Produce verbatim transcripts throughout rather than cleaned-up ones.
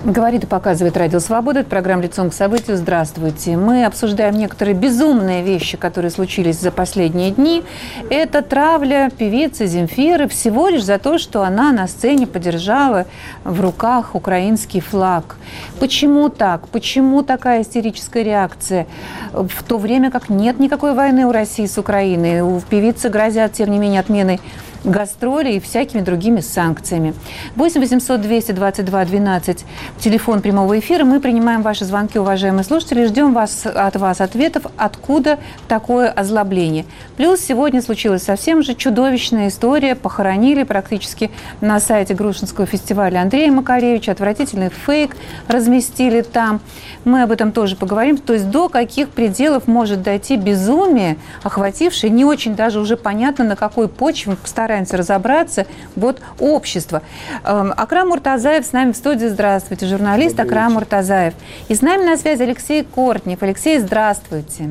Говорит и показывает Радио Свобода. Это программа «Лицом к событию». Здравствуйте. Мы обсуждаем некоторые безумные вещи, которые случились за последние дни. Это травля певицы Земфиры всего лишь за то, что она на сцене подержала в руках украинский флаг. Почему так? Почему такая истерическая реакция? В то время как нет никакой войны у России с Украиной. У певицы грозят, тем не менее, отменой гастролей и всякими другими санкциями. восемь восемьсот двести двадцать два двенадцать, телефон прямого эфира. Мы принимаем ваши звонки, уважаемые слушатели, ждем вас, от вас ответов, откуда такое озлобление. Плюс сегодня случилась совсем же чудовищная история. Похоронили практически на сайте Грушинского фестиваля Андрея Макаревича. Отвратительный фейк разместили там. Мы об этом тоже поговорим. То есть до каких пределов может дойти безумие, охватившее не очень даже уже понятно, на какой почве, мы постараемся разобраться, вот общество. Акрам Муртазаев с нами в студии. Здравствуйте, журналист Акрам Муртазаев. И с нами на связи Алексей Кортнев. Алексей, здравствуйте.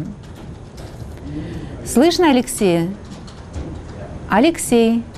Слышно, Алексей? Алексей.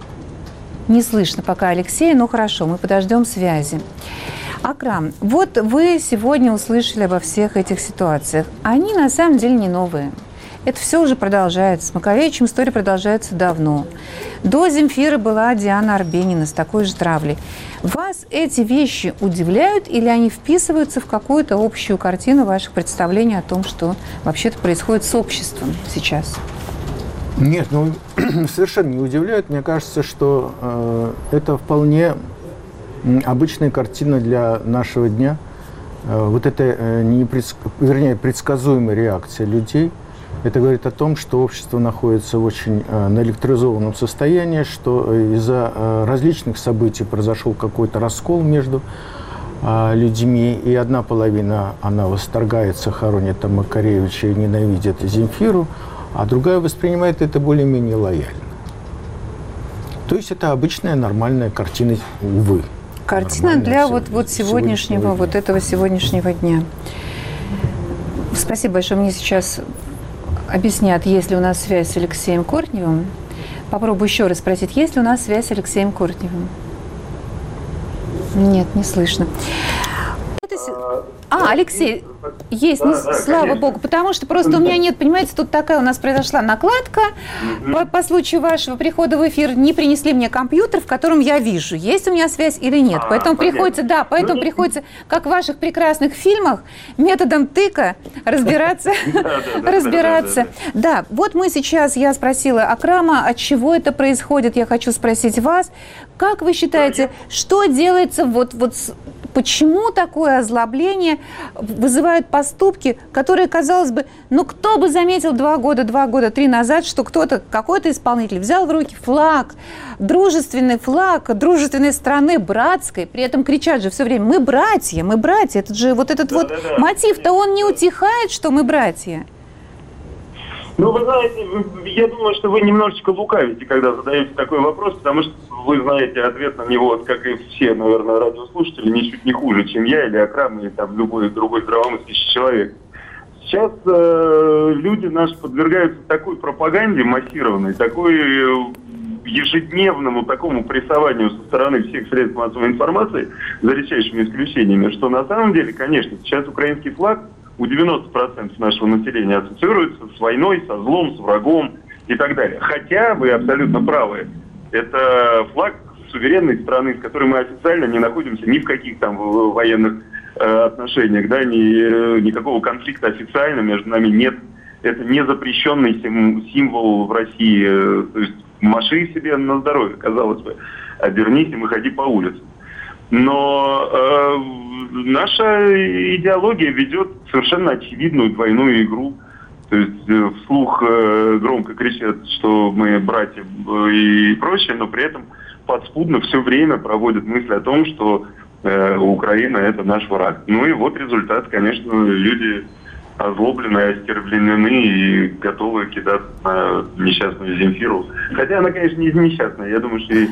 Не слышно пока Алексея, но хорошо, мы подождем связи. Акрам, вот вы сегодня услышали обо всех этих ситуациях. Они на самом деле не новые. Это все уже продолжается. С Макаревичем история продолжается давно. До Земфиры была Диана Арбенина с такой же травлей. Вас эти вещи удивляют или они вписываются в какую-то общую картину ваших представлений о том, что вообще-то происходит с обществом сейчас? Нет, ну совершенно не удивляют. Мне кажется, что э, это вполне обычная картина для нашего дня. Э, вот эта, э, непредск... вернее, предсказуемая реакция людей. Это говорит о том, что общество находится в очень э, наэлектризованном состоянии, что из-за э, различных событий произошел какой-то раскол между э, людьми, и одна половина, она восторгается, хоронит там Макаревича и ненавидит Земфиру, а другая воспринимает это более-менее лояльно. То есть это обычная нормальная картина, увы. Картина для вот, вот сегодняшнего, сегодняшнего вот этого сегодняшнего дня. Спасибо большое. Мне сейчас объяснят, есть ли у нас связь с Алексеем Кортневым. Попробую еще раз спросить, есть ли у нас связь с Алексеем Кортневым? Нет, не слышно. А, Алексей, есть, ну, да, слава конечно. Богу, потому что просто у меня нет, понимаете, тут такая у нас произошла накладка угу. по, по случаю вашего прихода в эфир. Не принесли мне компьютер, в котором я вижу, есть у меня связь или нет. А, поэтому понятно. приходится, да, поэтому ну, приходится, как в ваших прекрасных фильмах, методом тыка разбираться. разбираться. Да, вот мы сейчас, я спросила Акрама, от чего это происходит, я хочу спросить вас. Как вы считаете, что делается вот, вот почему такое озлобление вызывают поступки, которые, казалось бы, ну кто бы заметил два года, два года, три назад, что кто-то, какой-то исполнитель взял в руки флаг, дружественный флаг дружественной страны, братской, при этом кричат же все время: мы братья, мы братья. Этот же вот этот да, вот да, да. мотив-то он не утихает, что мы братья. Ну, вы знаете, я думаю, что вы немножечко лукавите, когда задаете такой вопрос, потому что вы знаете ответ на него, как и все, наверное, радиослушатели, ничуть не хуже, чем я или Акрам, или там любой другой здравомыслящий человек. Сейчас э, люди наши подвергаются такой пропаганде массированной, такой ежедневному такому прессованию со стороны всех средств массовой информации, за редчайшими исключениями, что на самом деле, конечно, сейчас украинский флаг у девяноста процентов нашего населения ассоциируется с войной, со злом, с врагом и так далее. Хотя вы абсолютно правы. Это флаг суверенной страны, с которой мы официально не находимся ни в каких там военных э, отношениях, да, ни, никакого конфликта официально между нами нет. Это не запрещенный сим, символ в России. То есть маши себе на здоровье, казалось бы. Обернись и выходи по улице. Но э, наша идеология ведет совершенно очевидную двойную игру. То есть э, вслух э, громко кричат, что мы братья и прочее, но при этом подспудно все время проводят мысль о том, что э, Украина – это наш враг. Ну и вот результат, конечно, люди озлоблены, остервлены и готовы кидаться на несчастную Земфиру. Хотя она, конечно, не несчастная. Я думаю, что ей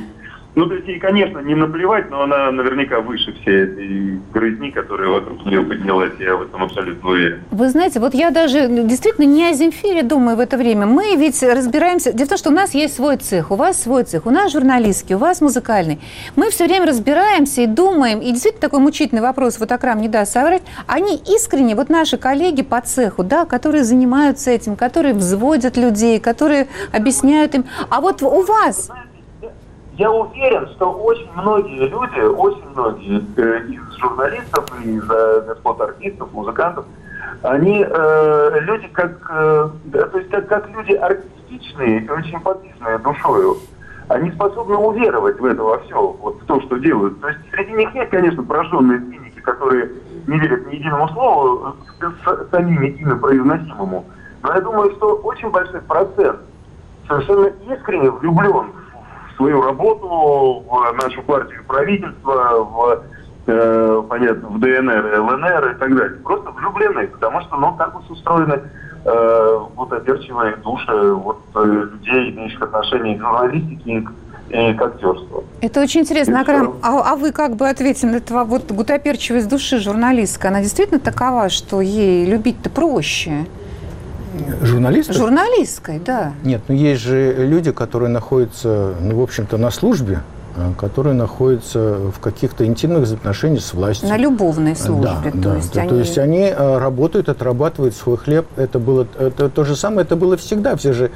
Ну, то есть ей, конечно, не наплевать, но она наверняка выше всей этой грызни, которая вокруг нее поднялась, я в этом абсолютно уверен. Вы знаете, вот я даже действительно не о Земфире думаю в это время. Мы ведь разбираемся... Дело в том, что у нас есть свой цех, у вас свой цех, у нас журналистский, у вас музыкальный. Мы все время разбираемся и думаем, и действительно такой мучительный вопрос, вот Акрам не даст соврать, они искренне, вот наши коллеги по цеху, да, которые занимаются этим, которые взводят людей, которые объясняют им. А вот у вас... Я уверен, что очень многие люди, очень многие из журналистов, из господ артистов, музыкантов, они э, люди как, э, то есть как, как люди артистичные и очень подвижные душою. Они способны уверовать в это во все, вот в то, что делают. То есть среди них есть, конечно, пораженные циники, которые не верят ни единому слову, с самими ими произносимому. Но я думаю, что очень большой процент совершенно искренне влюблен в свою работу, в нашу партию правительства, в, э, понятно, в ДНР, ЛНР и так далее. Просто влюбленные, потому что, ну, так вот устроены э, вот оперчивые души вот, э, людей, имеющих отношение к журналистике и к, и к актерству. Это очень интересно, Акрам. А, а вы как бы ответите на это? Вот гутоперчивость души журналистка, она действительно такова, что ей любить-то проще? Журналистов? Журналистской, да. Нет, ну есть же люди, которые находятся, ну, в общем-то, на службе, которые находятся в каких-то интимных отношениях с властью. На любовной службе. Да, то, да, есть да, они... то есть они работают, отрабатывают свой хлеб. Это было это, то же самое, это было всегда. Все же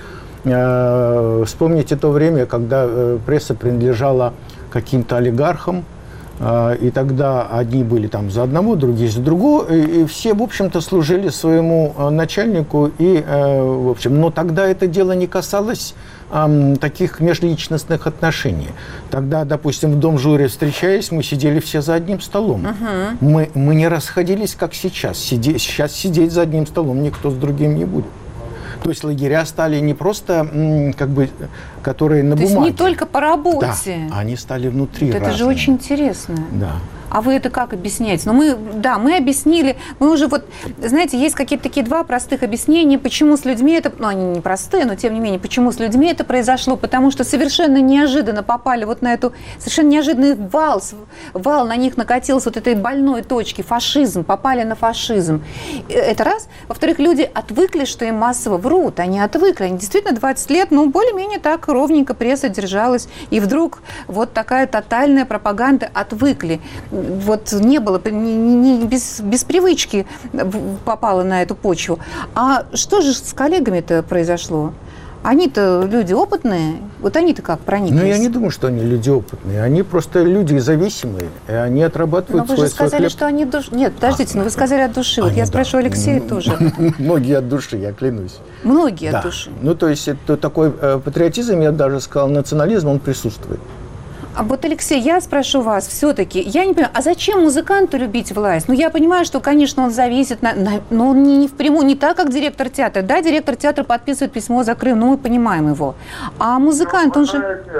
э, вспомните то время, когда э, пресса принадлежала каким-то олигархам, и тогда одни были там за одного, другие за другого, и, и все, в общем-то, служили своему начальнику, и, в общем, но тогда это дело не касалось э, таких межличностных отношений. Тогда, допустим, в Дом жюри встречаясь, мы сидели все за одним столом. Uh-huh. Мы, мы не расходились, как сейчас. Сиди, сейчас сидеть за одним столом никто с другим не будет. То есть лагеря стали не просто, как бы, которые на бумаге. То есть не только по работе. Да, они стали внутри вот это разные. же очень интересно. Да. А вы это как объясняете? Ну, мы, да, мы объяснили, мы уже вот, знаете, есть какие-то такие два простых объяснения, почему с людьми это, ну, они не простые, но тем не менее, почему с людьми это произошло, потому что совершенно неожиданно попали вот на эту, совершенно неожиданный вал, вал на них накатился вот этой больной точки, фашизм, попали на фашизм. Это раз. Во-вторых, люди отвыкли, что им массово врут, они отвыкли, они действительно двадцать лет, ну, более-менее так ровненько пресса держалась, и вдруг вот такая тотальная пропаганда, отвыкли. Вот не было, не, не, без, без привычки попало на эту почву. А что же с коллегами-то произошло? Они-то люди опытные, вот они-то как прониклись? Ну, я не думаю, что они люди опытные. Они просто люди зависимые, и они отрабатывают свой хлеб. Но вы же сказали, что они душ... Нет, подождите, а, но вы сказали от души. Вот я спрашиваю Алексея тоже. Многие от души, я клянусь. Многие от души. Ну, то есть это такой патриотизм, я даже сказал, национализм, он присутствует. А вот, Алексей, я спрошу вас все-таки, я не понимаю, а зачем музыканту любить власть? Ну, я понимаю, что, конечно, он зависит, на, на, но он не, не впрямую, не так, как директор театра. Да, директор театра подписывает письмо за Крым, ну, мы понимаем его. А музыкант, он же...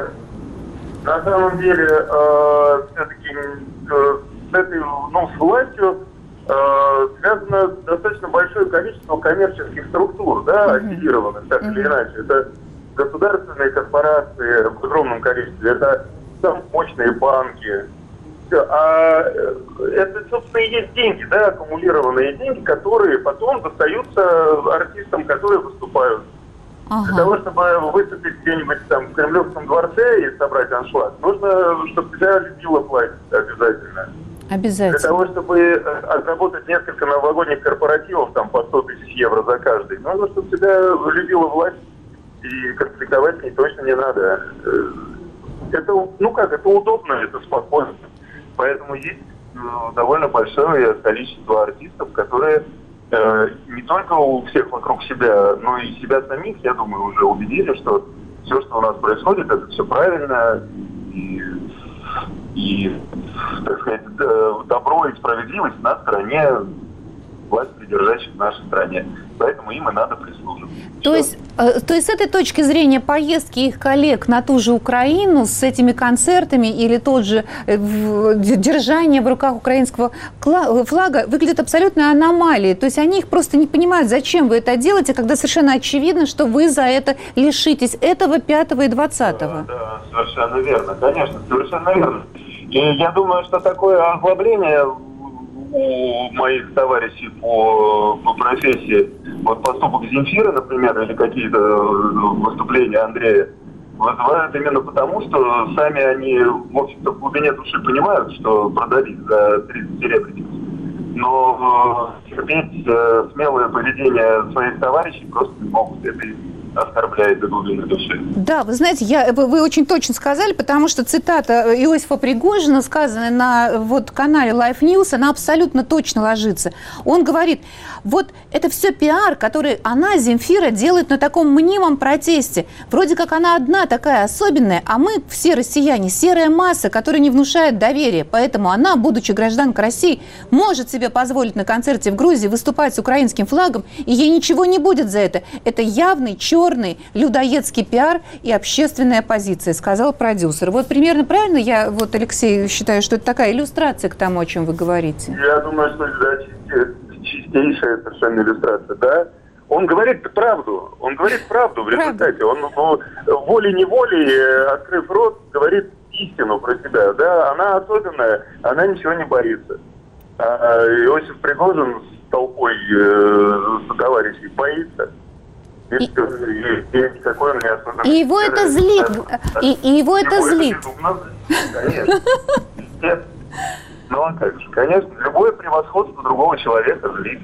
На самом деле, э, все-таки э, с этой, ну, с властью э, связано достаточно большое количество коммерческих структур, да, активированных, так или иначе. Это государственные корпорации в огромном количестве, это там мощные банки. А это, собственно, и есть деньги, да, аккумулированные деньги, которые потом достаются артистам, которые выступают. Ага. Для того, чтобы выступить где-нибудь там в Кремлевском дворце и собрать аншлаг, нужно, чтобы тебя любила власть обязательно. Обязательно. Для того, чтобы отработать несколько новогодних корпоративов там по сто тысяч евро за каждый, нужно, чтобы тебя любила власть, и конфликтовать с ней точно не надо. Это, ну как, это удобно, это спокойно. Поэтому есть э, довольно большое количество артистов, которые э, не только у всех вокруг себя, но и себя самих, я думаю, уже убедили, что все, что у нас происходит, это все правильно. И, и так сказать, добро и справедливость на стороне власть придержащих в нашей стране. Поэтому им и надо прислуживать. То есть, э, то есть с этой точки зрения поездки их коллег на ту же Украину с этими концертами или тот же э, в, держание в руках украинского флага выглядит абсолютно аномалией. То есть они их просто не понимают, зачем вы это делаете, когда совершенно очевидно, что вы за это лишитесь этого, пятого и двадцатого. Да, да, совершенно верно, конечно, совершенно верно. И я думаю, что такое ослабление у моих товарищей по, по профессии, вот поступок Земфиры, например, или какие-то выступления Андрея, вызывают именно потому, что сами они, в общем-то, в глубине души понимают, что продались за тридцать серебряников. Но э, терпеть э, смелое поведение своих товарищей просто не могут. Это оскорбляет до глубины души. Да, вы знаете, я, вы очень точно сказали, потому что цитата Иосифа Пригожина, сказанная на вот, канале Life News, она абсолютно точно ложится. Он говорит, вот это все пиар, который она, Земфира, делает на таком мнимом протесте. Вроде как она одна такая особенная, а мы, все россияне, серая масса, которая не внушает доверия. Поэтому она, будучи гражданкой России, может себе позволить на концерте в Грузии выступать с украинским флагом, и ей ничего не будет за это. Это явный, черный, черный людоедский пиар и общественная позиция, сказал продюсер. Вот примерно правильно я, вот, Алексей, считаю, что это такая иллюстрация к тому, о чем вы говорите? Я думаю, что да, чистейшая совершенно иллюстрация, да. Он говорит правду, он говорит правду в результате. Он волей-неволей, открыв рот, говорит истину про себя, да. Она особенная, она ничего не боится. А Иосиф Пригожин с толпой э, товарищей боится. И, и, и, и, и его это злит. И, и его это злит. Конечно. Ну а как же? Конечно, любое превосходство другого человека злит.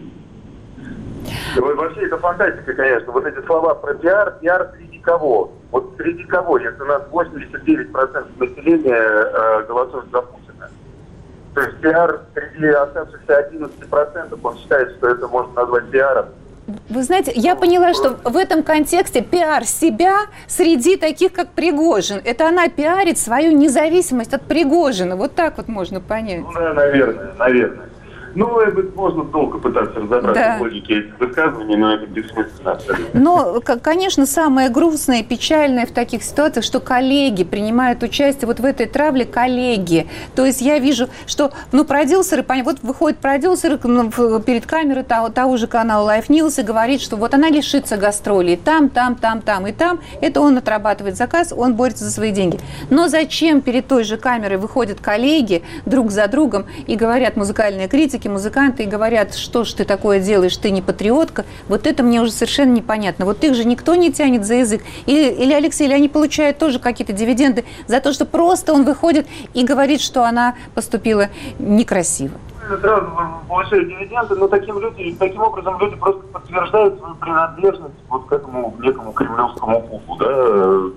Во всей это фантастика, конечно. Вот эти слова про пиар, пиар среди кого? Вот среди кого, если у нас восемьдесят девять процентов населения э, голосует за Путина. То есть пиар среди оставшихся одиннадцать процентов, он считает, что это можно назвать пиаром. Вы знаете, я поняла, что в этом контексте пиар себя среди таких, как Пригожин. Это она пиарит свою независимость от Пригожина. Вот так вот можно понять. Ну, да, наверное, наверное. Ну, это можно долго пытаться разобраться да. в логике этих высказываний, но это бессмысленно абсолютно. Но, конечно, самое грустное и печальное в таких ситуациях, что коллеги принимают участие вот в этой травле, коллеги. То есть я вижу, что, ну, продюсеры, вот выходит продюсер перед камерой того, того же канала Life News и говорит, что вот она лишится гастролей там, там, там, там и там. Это он отрабатывает заказ, он борется за свои деньги. Но зачем перед той же камерой выходят коллеги друг за другом и говорят музыкальные критики, музыканты и говорят, что ж ты такое делаешь, ты не патриотка, вот это мне уже совершенно непонятно. Вот их же никто не тянет за язык. Или, или Алексей, или они получают тоже какие-то дивиденды за то, что просто он выходит и говорит, что она поступила некрасиво. Сразу получают дивиденды, но таким, люди, таким образом люди просто подтверждают свою принадлежность вот к этому некому кремлевскому пупу. Да?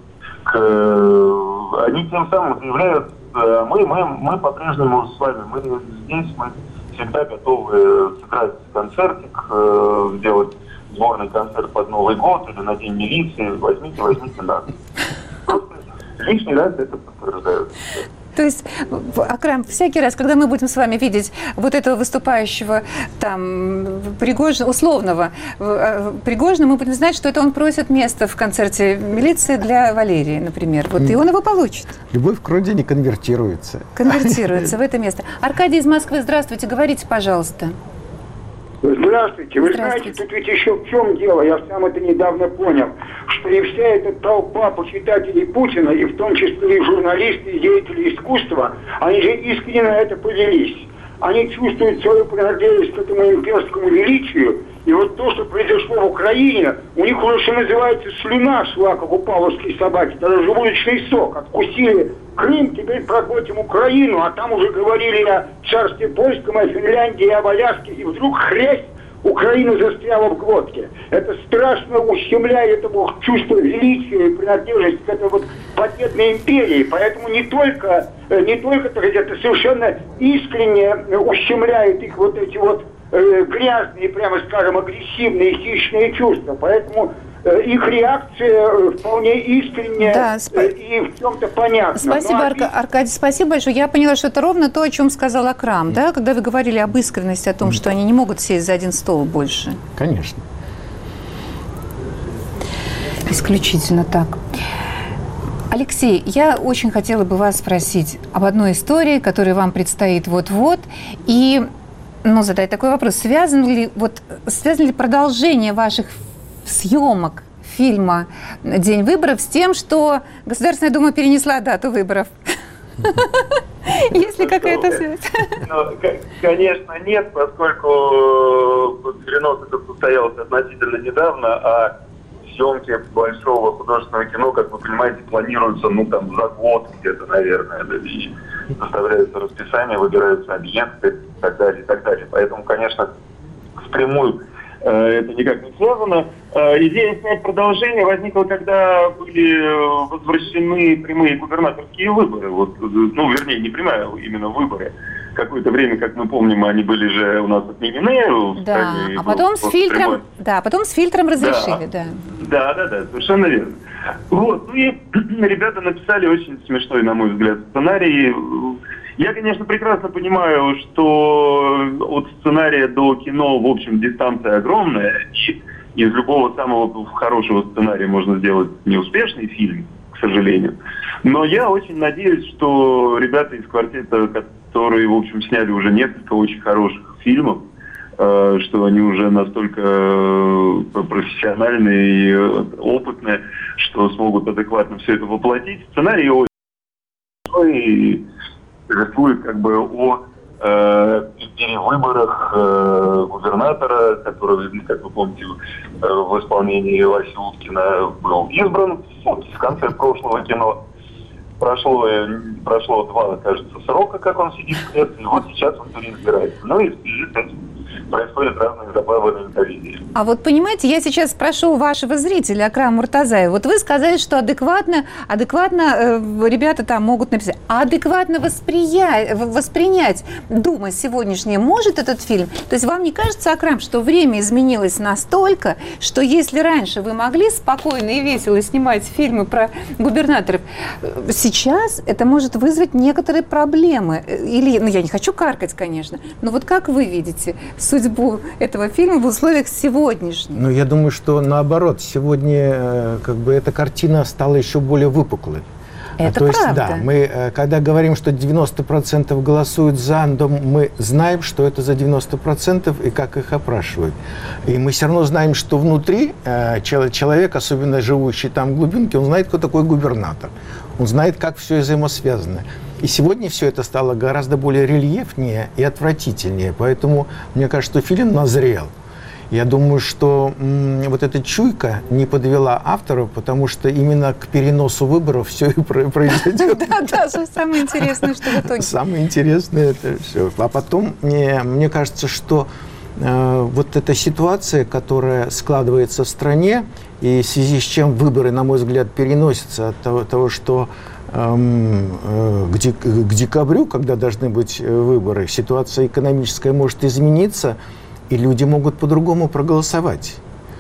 К, они тем самым заявляют, мы, мы, мы по-прежнему с вами, мы здесь, мы всегда готовы сыграть концертик, э, сделать сборный концерт под Новый год или на День милиции. Возьмите, возьмите нас. Просто лишний раз это подтверждают. То есть, Акрам, всякий раз, когда мы будем с вами видеть вот этого выступающего там Пригожина, условного Пригожина, мы будем знать, что это он просит место в концерте милиции для Валерии, например. Вот, и он его получит. Любовь к родине конвертируется. Конвертируется в это место. Аркадий из Москвы, здравствуйте, говорите, пожалуйста. Здравствуйте. Вы знаете, тут ведь еще в чем дело, я сам это недавно понял, что и вся эта толпа почитателей Путина, и в том числе и журналисты, и деятели искусства, они же искренне на это повелись. Они чувствуют свою принадлежность к этому имперскому величию, и вот то, что произошло в Украине, у них уже, что называется, слюна шла, как у павловской собаки, даже желудочный сок. Откусили Крым, теперь проглотим Украину, а там уже говорили о царстве польском, о Финляндии, об Аляске, и вдруг хрясь, Украина застряла в глотке. Это страшно ущемляет этому чувство величия и принадлежности к этой вот победной империи. Поэтому не только, не только, так сказать, это совершенно искренне ущемляет их вот эти вот э, грязные, прямо скажем, агрессивные, хищные чувства. Поэтому э, их реакция вполне искренняя, да, спа- и в чем-то понятна. Спасибо, Но, Арка- Аркадий, спасибо большое. Я поняла, что это ровно то, о чем сказал Акрам, mm. да, когда вы говорили об искренности, о том, mm. что они не могут сесть за один стол больше. Конечно. Исключительно так. Алексей, я очень хотела бы вас спросить об одной истории, которая вам предстоит вот-вот, и ну, задать такой вопрос. Связано ли, вот, связано ли продолжение ваших съемок фильма «День выборов» с тем, что Государственная Дума перенесла дату выборов? Есть ли какая-то связь? Конечно, нет, поскольку перенос этот состоялся относительно недавно, а съемки большого художественного кино, как вы понимаете, планируются, ну, там, за год где-то, наверное, да, и составляется расписание, выбираются объекты и так далее, и так далее. Поэтому, конечно, впрямую э, это никак не связано. Э, идея снять продолжение возникла, когда были возвращены прямые губернаторские выборы. Вот, ну, вернее, не прямые, а именно выборы. Какое-то время, как мы помним, они были же у нас отменены. Да, а потом с фильтром, да, потом с фильтром разрешили, да. Да, да, да, совершенно верно. Вот, ну и ребята написали очень смешной, на мой взгляд, сценарий. Я, конечно, прекрасно понимаю, что от сценария до кино, в общем, дистанция огромная, и из любого самого хорошего сценария можно сделать неуспешный фильм, к сожалению. Но я очень надеюсь, что ребята из квартета, которые, в общем, сняли уже несколько очень хороших фильмов, э, что они уже настолько э, профессиональные и опытные, что смогут адекватно все это воплотить. Сценарий очень большой и повествует как бы о э, перевыборах э, губернатора, который, как вы помните, э, в исполнении Васи Уткина был избран вот, в конце прошлого кино. Прошло, прошло два, кажется, срока, как он сидит в клетке, и вот сейчас он переизбирается. Ну и происходят разные забавные комедии. А вот понимаете, я сейчас спрошу вашего зрителя Акрама Муртазаева. Вот вы сказали, что адекватно, адекватно э, ребята там могут написать. А адекватно восприя... воспринять Дума сегодняшняя может этот фильм? То есть вам не кажется, Акрам, что время изменилось настолько, что если раньше вы могли спокойно и весело снимать фильмы про губернаторов, сейчас это может вызвать некоторые проблемы. Или, ну я не хочу каркать, конечно, но вот как вы видите судьбу этого фильма в условиях сегодняшних? Ну, я думаю, что наоборот, сегодня как бы эта картина стала еще более выпуклой. Это То есть, правда. да, мы, когда говорим, что девяносто процентов голосуют за, то мы знаем, что это за девяносто процентов и как их опрашивают. И мы все равно знаем, что внутри человек, особенно живущий там в глубинке, он знает, кто такой губернатор. Он знает, как все взаимосвязано. И сегодня все это стало гораздо более рельефнее и отвратительнее. Поэтому, мне кажется, что фильм назрел. Я думаю, что м, вот эта чуйка не подвела авторов, потому что именно к переносу выборов все и произойдет. Да, да, самое интересное, что в итоге. Самое интересное это все. А потом, мне кажется, что вот эта ситуация, которая складывается в стране, и в связи с чем выборы, на мой взгляд, переносятся от того, того что эм, э, к, дек- к декабрю, когда должны быть выборы, ситуация экономическая может измениться, и люди могут по-другому проголосовать.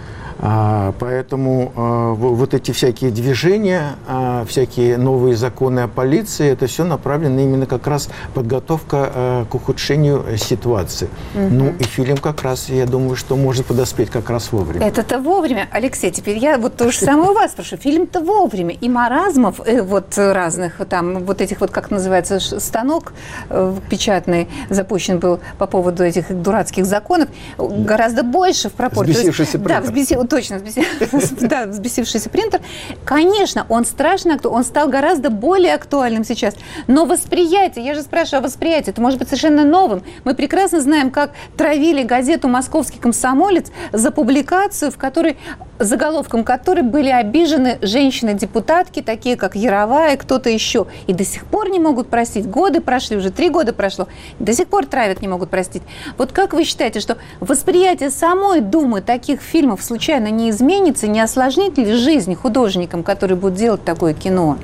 А, поэтому а, вот эти всякие движения, а, всякие новые законы о полиции, это все направлено именно как раз подготовка а, к ухудшению ситуации. Угу. Ну и фильм как раз, я думаю, что может подоспеть как раз вовремя. Это-то вовремя. Алексей, теперь я вот то же самое у вас спрошу. Фильм-то вовремя. И маразмов э, вот разных, там, вот этих вот, как называется, станок э, печатный запущен был по поводу этих дурацких законов, гораздо больше в пропорции. Взбесившийся принтер. Да, взбесил, точно, да, взбесившийся принтер. Конечно, он страшно, он стал гораздо более актуальным сейчас. Но восприятие, я же спрашиваю о восприятии, это может быть совершенно новым. Мы прекрасно знаем, как травили газету «Московский комсомолец» за публикацию, в которой, заголовком которой были обижены женщины-депутатки, такие как Яровая, кто-то еще. И до сих пор не могут простить. Годы прошли, уже три года прошло, до сих пор травят, не могут простить. Вот как вы считаете, что восприятие самой Думы таких фильмов случайно не изменится, не осложнит ли жизнь художникам, которые будут делать такое кино?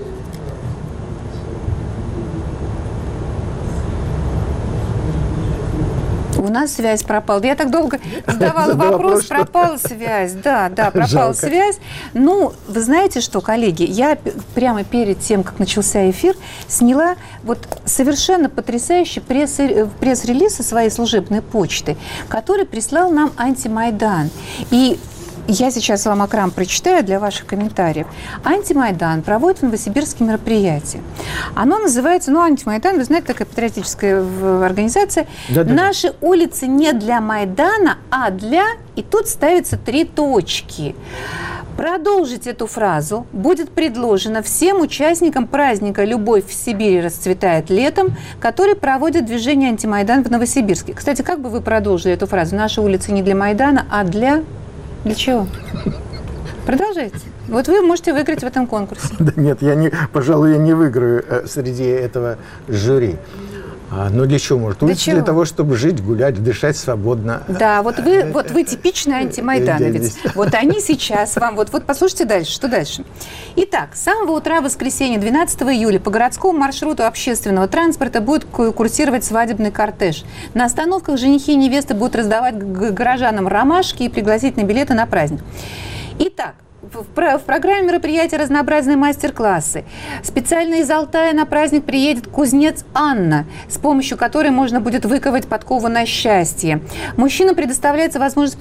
У нас связь пропала. Я так долго задавала вопрос, пропала связь. Да, да, пропала связь. Ну, вы знаете что, коллеги, я прямо перед тем, как начался эфир, сняла вот совершенно потрясающий пресс- пресс-релиз со своей служебной почты, который прислал нам Антимайдан. И Я сейчас вам, Акрам, прочитаю для ваших комментариев. Антимайдан проводит в Новосибирске мероприятие. Оно называется, ну, Антимайдан, вы знаете, такая патриотическая организация. Да, да, Наши да. улицы не для Майдана, а для... И тут ставятся три точки. Продолжить эту фразу будет предложено всем участникам праздника «Любовь в Сибири расцветает летом», который проводит движение «Антимайдан» в Новосибирске. Кстати, как бы вы продолжили эту фразу? Наши улицы не для Майдана, а для... Для чего? Продолжайте. Вот вы можете выиграть в этом конкурсе. Да нет, я не, пожалуй, я не выиграю э, среди этого жюри. А, но для чего может? Для, для того, чтобы жить, гулять, дышать свободно. Да, вот вы, вот вы типичный антимайдановец. Вот они сейчас вам... Вот, вот послушайте дальше, что дальше. Итак, с самого утра воскресенья, двенадцатого июля, по городскому маршруту общественного транспорта будет курсировать свадебный кортеж. На остановках женихи и невесты будут раздавать горожанам ромашки и пригласительные билеты на праздник. Итак, В, в программе мероприятия разнообразные мастер-классы. Специально из Алтая на праздник приедет кузнец Анна, с помощью которой можно будет выковать подкову на счастье. Мужчинам предоставляется возможность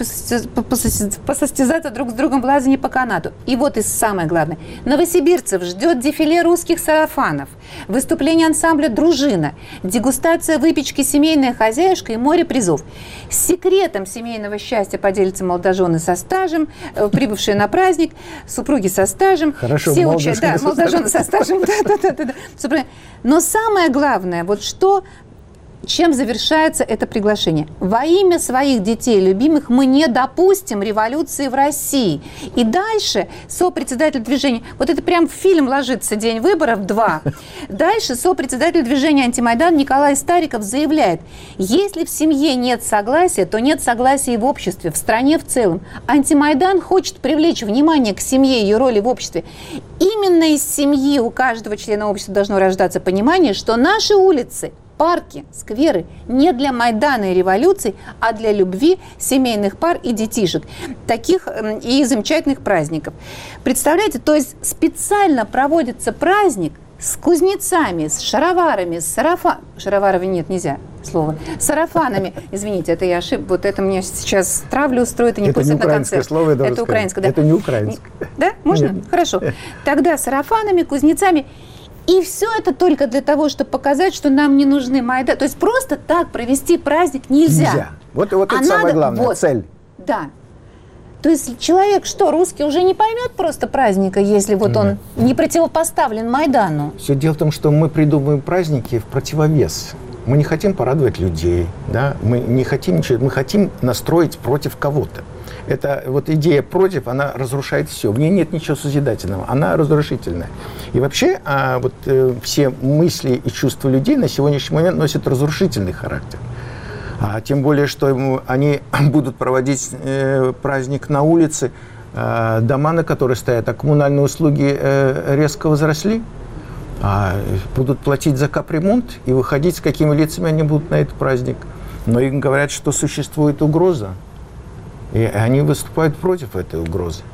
посостязаться друг с другом в лазанье по канату. И вот и самое главное. Новосибирцев ждет дефиле русских сарафанов, выступление ансамбля «Дружина», дегустация выпечки «Семейная хозяюшка» и море призов. С секретом семейного счастья поделятся молодожены со стажем, прибывшие на праздник, супруги со стажем. Хорошо, все учат, да, молодожены со стажем. Да, да, да, да. Но самое главное, вот что, чем завершается это приглашение. Во имя своих детей любимых мы не допустим революции в России. И дальше сопредседатель движения, вот это прям в фильм ложится «День выборов два». Дальше сопредседатель движения «Антимайдан» Николай Стариков заявляет, если в семье нет согласия, то нет согласия и в обществе, в стране в целом. Антимайдан хочет привлечь внимание к семье и ее роли в обществе. Именно из семьи у каждого члена общества должно рождаться понимание, что наши улицы, парки, скверы не для Майдана и революции, а для любви, семейных пар и детишек. Таких и замечательных праздников. Представляете, то есть специально проводится праздник с кузнецами, с шароварами, с сарафанами. Шароварами нет, нельзя слово. Сарафанами. Извините, это я ошибка. Вот это мне сейчас травлю устроит и не пустят на концерт. Слово, это это украинское, да. Это не украинское. Да? Можно? Нет. Хорошо. Тогда сарафанами, кузнецами. И все это только для того, чтобы показать, что нам не нужны Майдан. То есть просто так провести праздник нельзя. Нельзя. Вот, вот а это самое главное, вот, цель. Да. То есть человек, что, русский уже не поймет просто праздника, если вот он не противопоставлен Майдану? Все дело в том, что мы придумываем праздники в противовес. Мы не хотим порадовать людей, да? Мы не хотим ничего, мы хотим настроить против кого-то. Это вот идея против, она разрушает все. В ней нет ничего созидательного, она разрушительная. И вообще а, вот, э, все мысли и чувства людей на сегодняшний момент носят разрушительный характер. А тем более, что они будут проводить э, праздник на улице, э, дома, на которые стоят, а коммунальные услуги э, резко возросли, а, будут платить за капремонт и выходить, с какими лицами они будут на этот праздник. Но им говорят, что существует угроза. И они выступают против этой угрозы.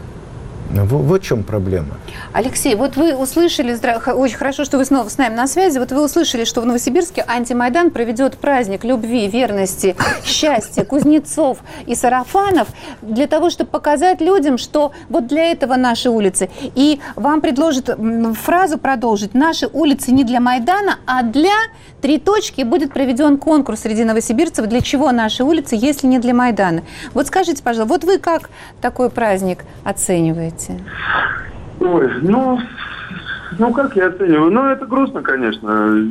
Вот, вот в чем проблема. Алексей, вот вы услышали, очень хорошо, что вы снова с нами на связи, вот вы услышали, что в Новосибирске Антимайдан проведет праздник любви, верности, счастья, кузнецов и сарафанов для того, чтобы показать людям, что вот для этого наши улицы. И вам предложат фразу продолжить: наши улицы не для Майдана, а для три точки. Будет проведен конкурс среди новосибирцев, для чего наши улицы, если не для Майдана. Вот скажите, пожалуйста, вот вы как такой праздник оцениваете? Ой, ну, ну как я оцениваю? Ну, это грустно, конечно.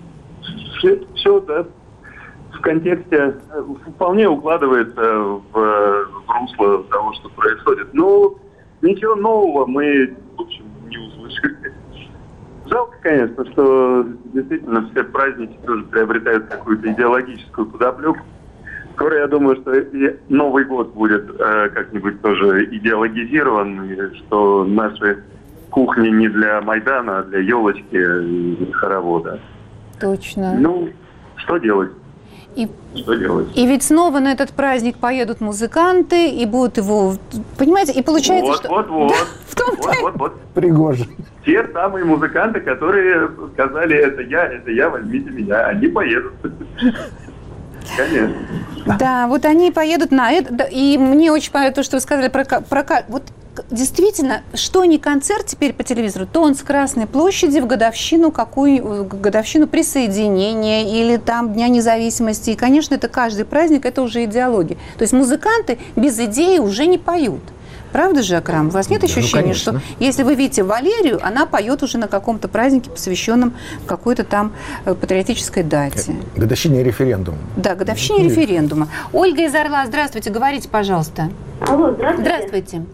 Все, все да, в контексте вполне укладывается в, в русло того, что происходит. Но ничего нового мы, в общем, не услышали. Жалко, конечно, что действительно все праздники тоже приобретают какую-то идеологическую подоплеку. Скоро, я думаю, что и Новый год будет э, как-нибудь тоже идеологизирован, и что наши кухни не для Майдана, а для елочки и хоровода. Точно. Ну, что делать? И, что делать? И ведь снова на этот праздник поедут музыканты и будут его... Понимаете? И получается, вот, что... Вот, вот, да, в том вот, вот, вот. Пригожин. Те самые музыканты, которые сказали, это я, это я, возьмите меня, они поедут. Конечно. Да, вот они поедут на это. И мне очень понравилось то, что вы сказали про... про вот действительно, что не концерт теперь по телевизору, то он с Красной площади в годовщину, какую, годовщину присоединения или там Дня независимости. И, конечно, это каждый праздник, это уже идеология. То есть музыканты без идеи уже не поют. Правда же, Акрам? У вас нет ощущения, ну, что если вы видите Валерию, она поет уже на каком-то празднике, посвященном какой-то там патриотической дате? Годовщине референдума. Да, годовщине референдума. Ольга из Орла, здравствуйте, говорите, пожалуйста. Алло, здравствуйте. Здравствуйте.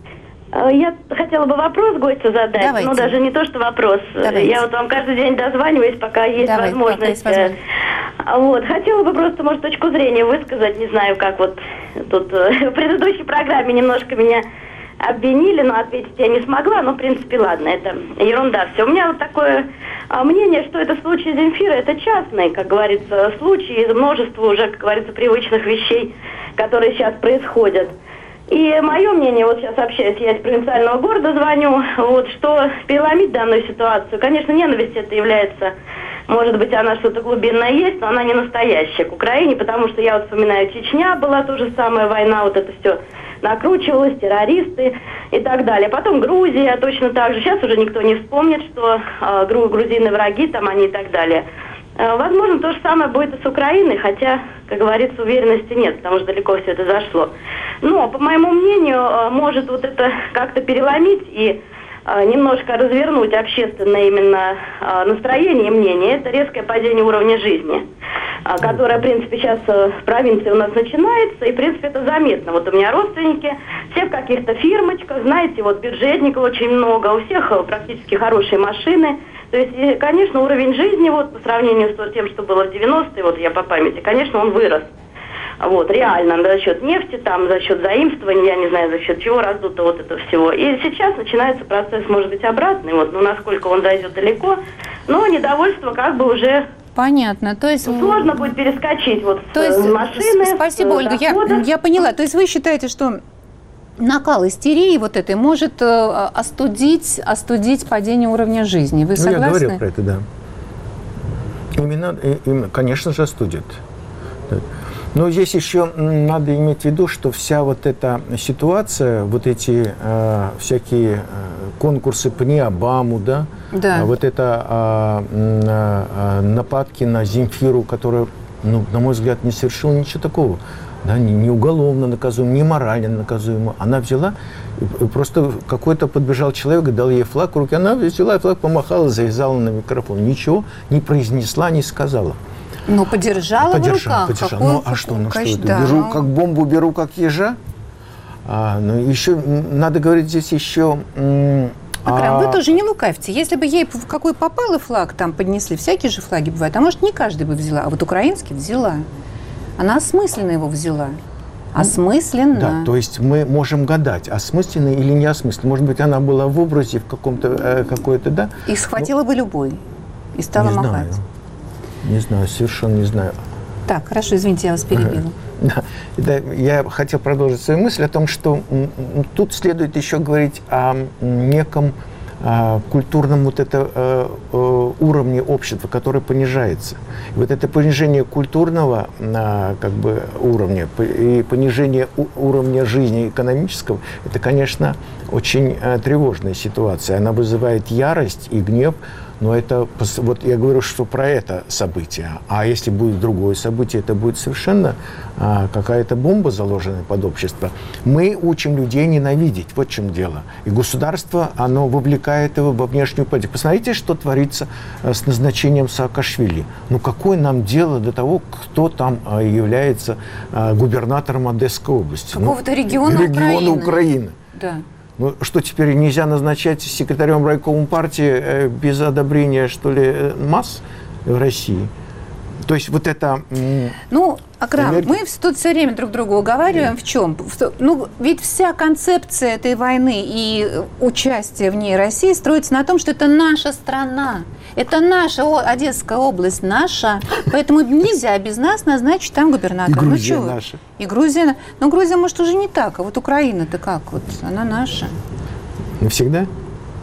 Я хотела бы вопрос гостю задать, Давайте. Ну даже не то, что вопрос. Давайте. Я вот вам каждый день дозваниваюсь, пока есть Давайте, возможность. пока есть Вот, хотела бы просто, может, точку зрения высказать, не знаю, как вот тут в предыдущей программе немножко меня обвинили, но ответить я не смогла, но в принципе ладно, это ерунда все. У меня вот такое мнение, что это случай Земфиры, это частный, как говорится, случай из множества уже, как говорится, привычных вещей, которые сейчас происходят. И мое мнение, вот сейчас общаюсь, я из провинциального города звоню, вот, что переломить данную ситуацию, конечно, ненависть это является, может быть, она что-то глубинное есть, но она не настоящая к Украине, потому что я вот вспоминаю, Чечня была то же самое, война, вот это все накручивалось, террористы и так далее. Потом Грузия точно так же, сейчас уже никто не вспомнит, что э, грузины враги, там они и так далее. Э, возможно, то же самое будет и с Украиной, хотя, как говорится, уверенности нет, потому что далеко все это зашло. Но, по моему мнению, может вот это как-то переломить и э, немножко развернуть общественное именно э, настроение и мнение. Это резкое падение уровня жизни, э, которое, в принципе, сейчас э, в провинции у нас начинается, и, в принципе, это заметно. Вот у меня родственники, все в каких-то фирмочках, знаете, вот бюджетников очень много, у всех э, практически хорошие машины. То есть, и, конечно, уровень жизни, вот, по сравнению с тем, что было в девяностые, вот я по памяти, конечно, он вырос. Вот, реально, за счет нефти, там, за счет заимствования, я не знаю, за счет чего раздуто вот это всего. И сейчас начинается процесс, может быть, обратный, вот, ну, насколько он зайдет далеко, но недовольство как бы уже... Понятно, то есть... Сложно будет перескочить вот то с есть, машины, спасибо, с Ольга, я, я поняла. То есть вы считаете, что накал истерии вот этой может э, остудить, остудить падение уровня жизни? Вы ну, согласны? Я говорил про это, да. Именно, именно конечно же, остудит. Но здесь еще надо иметь в виду, что вся вот эта ситуация, вот эти э, всякие э, конкурсы по Обаму, да, да. вот это э, э, нападки на Земфиру, которая, ну, на мой взгляд, не совершила ничего такого, да, не, не уголовно наказуемо, не морально наказуемо. Она взяла, и просто какой-то подбежал человек, дал ей флаг в руки, она взяла и флаг помахала, завязала на микрофон, ничего не произнесла, не сказала. Ну, подержала, подержала в руках. Подержала. Ну, а что, ну, конечно, что да, беру ну... как бомбу, беру как ежа. А, ну, еще, надо говорить здесь еще... Акрам, а... вы тоже не лукавьте. Если бы ей в какой попало флаг там поднесли, всякие же флаги бывают, а может, не каждый бы взяла, а вот украинский взяла. Она осмысленно его взяла. Осмысленно. Да, то есть мы можем гадать, осмысленно или не осмысленно. Может быть, она была в образе в каком-то, э, какой-то, да? И схватила ну, бы любой. И стала не махать. Знаю. Не знаю, совершенно не знаю. Так, хорошо, извините, я вас перебила. Да, да, я хотел продолжить свою мысль о том, что тут следует еще говорить о неком а, культурном вот это, а, а, уровне общества, который понижается. И вот это понижение культурного а, как бы, уровня и понижение у, уровня жизни экономического, это, конечно, очень а, тревожная ситуация. Она вызывает ярость и гнев. Но это, вот я говорю, что про это событие. А если будет другое событие, это будет совершенно а, какая-то бомба, заложенная под общество. Мы учим людей ненавидеть, вот в чем дело. И государство, оно вовлекает его во внешнюю политику. Посмотрите, что творится а, с назначением Саакашвили. Ну, какое нам дело до того, кто там а, является а, губернатором Одесской области? Какого-то ну, региона, региона Украины. Украины. Да. Ну, что, теперь нельзя назначать секретарем райкома партии э, без одобрения, что ли, масс в России? То есть вот это... Ну, Акрам, энергия... мы тут все время друг друга уговариваем. В чем? Ну, ведь вся концепция этой войны и участие в ней России строится на том, что это наша страна. Это наша о, Одесская область, наша. Поэтому нельзя без нас назначить там губернатора. И Грузия ну, наша. И Грузия... Ну, Грузия, может, уже не так. А вот Украина-то как? Вот она наша. Навсегда?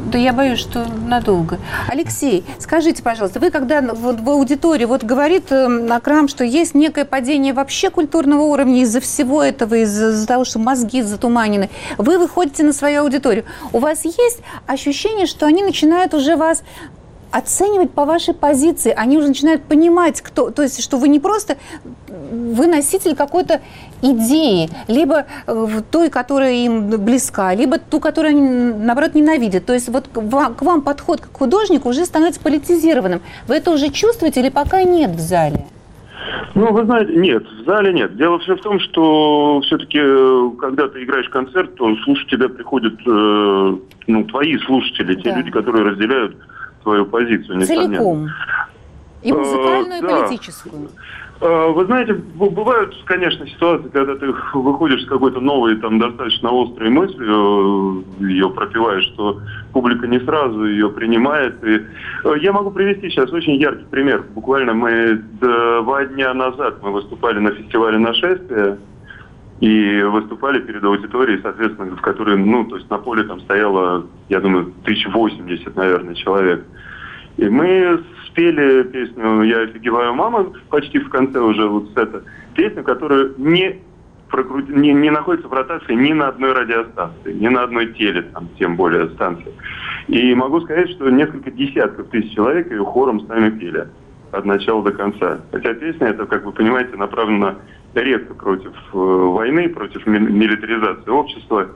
Да я боюсь, что надолго. Алексей, скажите, пожалуйста, вы когда вот в аудитории вот говорит Акрам, что есть некое падение вообще культурного уровня из-за всего этого, из-за, из-за того, что мозги затуманены, вы выходите на свою аудиторию. У вас есть ощущение, что они начинают уже вас оценивать по вашей позиции, они уже начинают понимать, кто, то есть, что вы не просто вы носитель какой-то идеи, либо той, которая им близка, либо ту, которую они, наоборот, ненавидят. То есть вот к вам подход как художнику уже становится политизированным. Вы это уже чувствуете или пока нет в зале? Ну, вы знаете, нет, в зале нет. Дело все в том, что все-таки, когда ты играешь концерт, то слушать тебя приходят, э, ну, твои слушатели, те да. люди, которые разделяют свою позицию, несомненно. Целиком. И музыкальную, и да. политическую. Вы знаете, бывают, конечно, ситуации, когда ты выходишь с какой-то новой, там, достаточно острой мыслью, ее пропиваешь, что публика не сразу ее принимает. И я могу привести сейчас очень яркий пример. Буквально мы два дня назад мы выступали на фестивале «Нашествие» и выступали перед аудиторией, соответственно, в которой, ну, то есть на поле там стояло, я думаю, тысяч восемьдесят, наверное, человек. И мы спели песню «Я офигеваю, мама» почти в конце уже вот это. Песню, которая не, прокрути... не, не находится в ротации ни на одной радиостанции, ни на одной теле, там, тем более станции. И могу сказать, что несколько десятков тысяч человек ее хором с нами пели от начала до конца. Хотя песня эта, как вы понимаете, направлена редко против э, войны, против ми- милитаризации общества.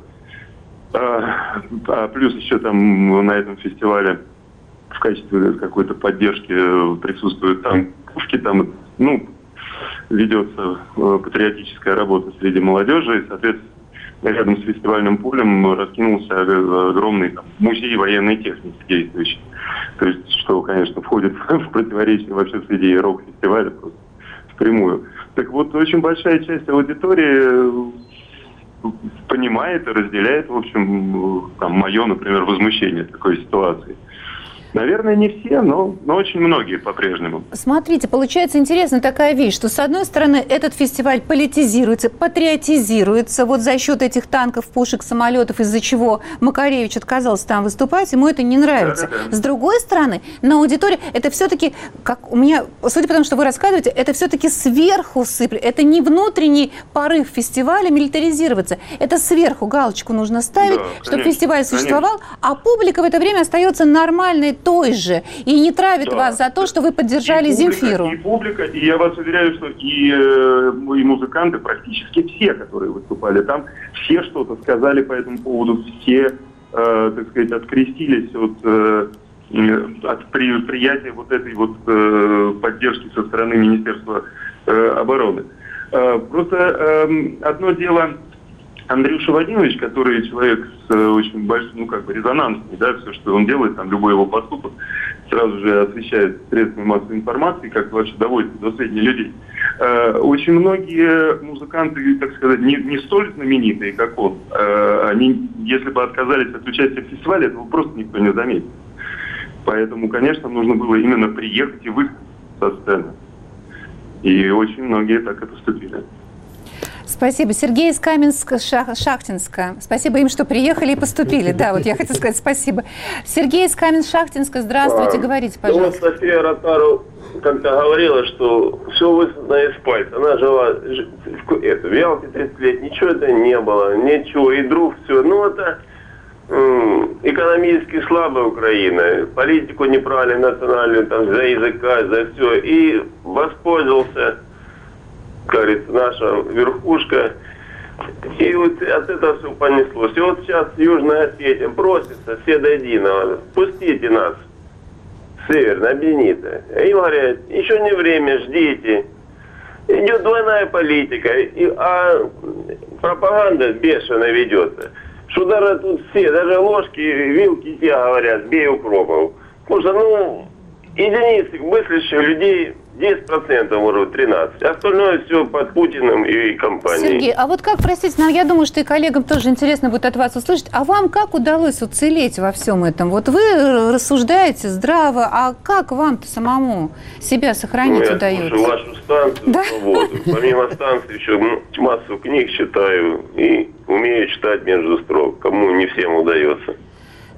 А, а плюс еще там на этом фестивале в качестве какой-то поддержки присутствуют там пушки, там, ну, ведется патриотическая работа среди молодежи, и, соответственно, рядом с фестивальным полем раскинулся огромный там, музей военной техники действующий. То есть, что, конечно, входит в противоречие вообще с идеей рок-фестиваля просто впрямую. Так вот, очень большая часть аудитории понимает и разделяет, в общем, там, мое, например, возмущение такой ситуации. Наверное, не все, но, но очень многие по-прежнему. Смотрите, получается интересная такая вещь, что, с одной стороны, этот фестиваль политизируется, патриотизируется вот за счет этих танков, пушек, самолетов, из-за чего Макаревич отказался там выступать, ему это не нравится. Да-да-да. С другой стороны, на аудитории это все-таки, как у меня, судя по тому, что вы рассказываете, это все-таки сверху сыплет, это не внутренний порыв фестиваля милитаризироваться, это сверху галочку нужно ставить, да, чтобы конечно, фестиваль существовал, конечно. А публика в это время остается нормальной, той же, и не травит да. вас за то, что вы поддержали и публика, Земфиру. И публика, и я вас уверяю, что и, и музыканты, практически все, которые выступали там, все что-то сказали по этому поводу, все, э, так сказать, открестились от, э, от приятия вот этой вот э, поддержки со стороны Министерства э, обороны. Э, просто э, одно дело... Андрюша Вадимович, который человек с очень большим, ну, как бы, резонансный, да, все, что он делает, там, любой его поступок сразу же освещает средствами массовой информации, как вообще доводит до сведения людей. Э, очень многие музыканты, так сказать, не, не столь знаменитые, как он, э, они, если бы отказались от участия в фестивале, этого просто никто не заметит. Поэтому, конечно, нужно было именно приехать и выступить со сцены. И очень многие так и поступили. Спасибо. Сергей из Каменск-Шахтинска. Спасибо им, что приехали и поступили. Да, вот я хотела сказать спасибо. Сергей из Каменск-Шахтинска. Здравствуйте, а, говорите, пожалуйста. Ну, вот София Ротару как-то говорила, что все высосано из пальца. Она жила в, это, в Ялте тридцать лет, ничего это не было, ничего, и друг все. Ну, это м- экономически слабая Украина, политику неправильную, национальную, там, за языка, за все. И воспользовался, как говорится, наша верхушка, и вот от этого все понеслось. И вот сейчас Южная Осетия просится, все до единого, пустите нас в Северное, объедините. И говорят, еще не время, ждите. Идет двойная политика, и, а пропаганда бешено ведется. Что даже тут все, даже ложки, вилки те говорят, бей укропов. Потому что, ну, единицы мыслящих людей, десять процентов, может быть, тринадцать процентов. Остальное все под Путиным и компанией. Сергей, а вот как, простите, нам, я думаю, что и коллегам тоже интересно будет от вас услышать, а вам как удалось уцелеть во всем этом? Вот вы рассуждаете здраво, а как вам-то самому себя сохранить ну, я удается? Я слушаю вашу станцию, да? «Свободу». Помимо станции еще массу книг читаю и умею читать между строк, кому не всем удается.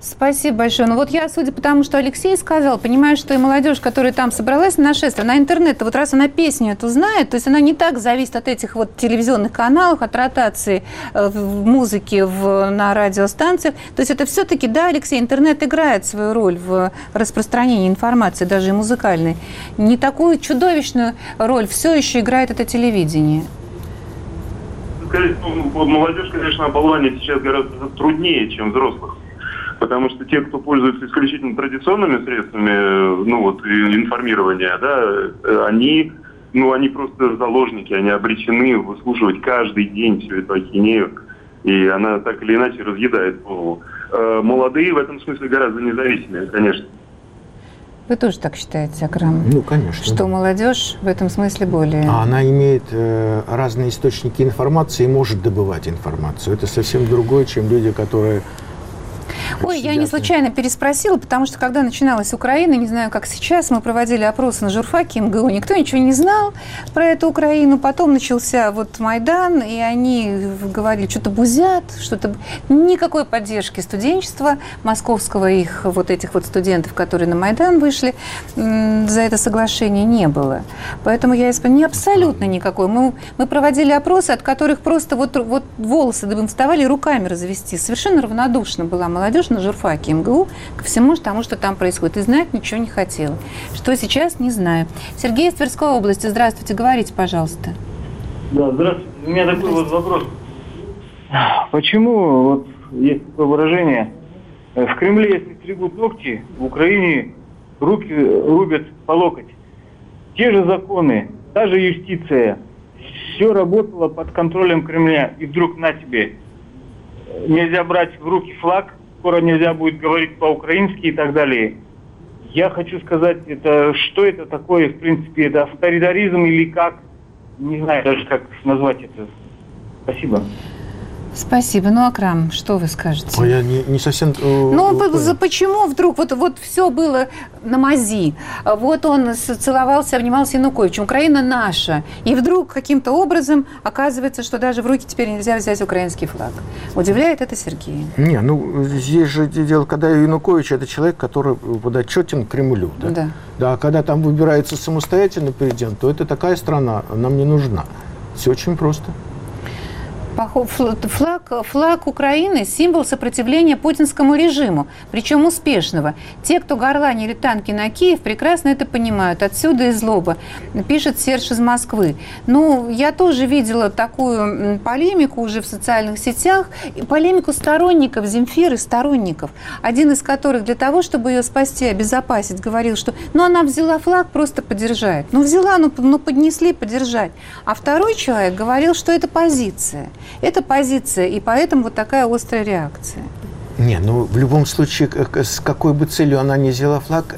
Спасибо большое. Ну вот я, судя по тому, что Алексей сказал, понимаю, что и молодежь, которая там собралась на нашествие, на интернет, вот раз она песню эту знает, то есть она не так зависит от этих вот телевизионных каналов, от ротации в музыке в, на радиостанциях. То есть это все-таки, да, Алексей, интернет играет свою роль в распространении информации, даже и музыкальной. Не такую чудовищную роль все еще играет это телевидение. Сказать, ну, молодежь, конечно, оболванить сейчас гораздо труднее, чем взрослых. Потому что те, кто пользуется исключительно традиционными средствами, ну вот, информирования, да, они, ну, они просто заложники, они обречены выслушивать каждый день всю эту ахинею, и она так или иначе разъедает голову. Молодые в этом смысле гораздо независимые, конечно. Вы тоже так считаете, Акрам? Ну, конечно. Что да. молодежь в этом смысле более... А она имеет э, разные источники информации и может добывать информацию. Это совсем другое, чем люди, которые... Ой, я не случайно переспросила, потому что когда начиналась Украина, не знаю, как сейчас, мы проводили опросы на журфаке эм гэ у, никто ничего не знал про эту Украину, потом начался вот Майдан, и они говорили, что-то бузят, что-то... Никакой поддержки студенчества московского, их вот этих вот студентов, которые на Майдан вышли, за это соглашение не было. Поэтому я использую не абсолютно никакой. Мы, мы проводили опросы, от которых просто вот, вот волосы дыбом вставали, и руками развести. Совершенно равнодушно была молодежь на журфаке эм гэ у ко всему тому, что там происходит. И знать ничего не хотела. Что сейчас, не знаю. Сергей из Тверской области. Здравствуйте. Говорите, пожалуйста. Да, здравствуйте. У меня такой вот вопрос. Почему, вот есть такое выражение, в Кремле, если стригут ногти, в Украине руки рубят по локоть. Те же законы, та же юстиция, все работало под контролем Кремля. И вдруг на тебе нельзя брать в руки флаг, скоро нельзя будет говорить по-украински и так далее. Я хочу сказать, это что это такое, в принципе, это авторитаризм или как? Не знаю даже, как назвать это. Спасибо. Спасибо. Ну, Акрам, что вы скажете? Ой, я не, не совсем... Ну, э, почему вдруг вот, вот все было на мази? Вот он целовался, обнимался с Януковичем. Украина наша. И вдруг каким-то образом оказывается, что даже в руки теперь нельзя взять украинский флаг. Удивляет это Сергея? Не, ну, здесь же дело, когда Янукович – это человек, который подотчетен Кремлю. Да? Да. Да, а когда там выбирается самостоятельный президент, то это такая страна нам не нужна. Все очень просто. Флаг, флаг Украины – символ сопротивления путинскому режиму, причем успешного. Те, кто горланили танки на Киев, прекрасно это понимают. Отсюда и злоба, пишет Серж из Москвы. Ну, я тоже видела такую полемику уже в социальных сетях, полемику сторонников Земфиры, сторонников, один из которых для того, чтобы ее спасти, обезопасить, говорил, что ну, она взяла флаг просто подержать. Ну, взяла, ну, ну поднесли подержать. А второй человек говорил, что это позиция. Это позиция, и поэтому вот такая острая реакция. Не, ну в любом случае, с какой бы целью она ни взяла флаг,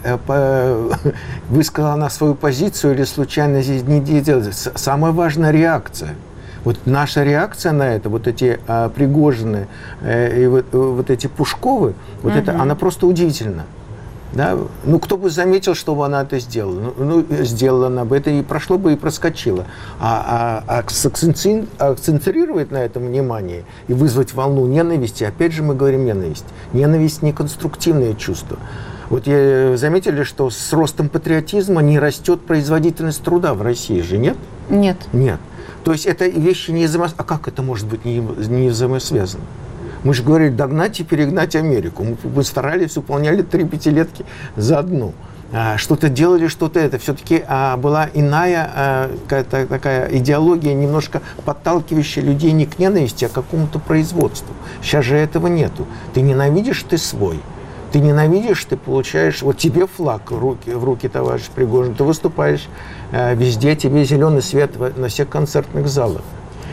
высказала она свою позицию или случайно здесь не делает. Самая важная реакция. Вот наша реакция на это, вот эти а, Пригожины э, и вот, вот эти Пушковы, вот угу. это, она просто удивительна. Да? Ну, кто бы заметил, что она это сделала? Ну, ну сделала она бы это, и прошло бы, и проскочило. А, а, а акцентрировать на этом внимание и вызвать волну ненависти, опять же мы говорим ненависть. Ненависть – не конструктивное чувство. Вот я, заметили, что с ростом патриотизма не растет производительность труда в России же, нет? Нет. Нет. То есть это вещи не взаимосвязаны. А как это может быть не, не взаимосвязано? Мы же говорили, догнать и перегнать Америку. Мы, мы старались, выполняли три пятилетки за одну. А, что-то делали, что-то это. Все-таки а, была иная а, какая-то такая идеология, немножко подталкивающая людей не к ненависти, а к какому-то производству. Сейчас же этого нету. Ты ненавидишь, ты свой. Ты ненавидишь, ты получаешь... Вот тебе флаг в руки, в руки товарищ Пригожин. Ты выступаешь а, везде, тебе зеленый свет на всех концертных залах.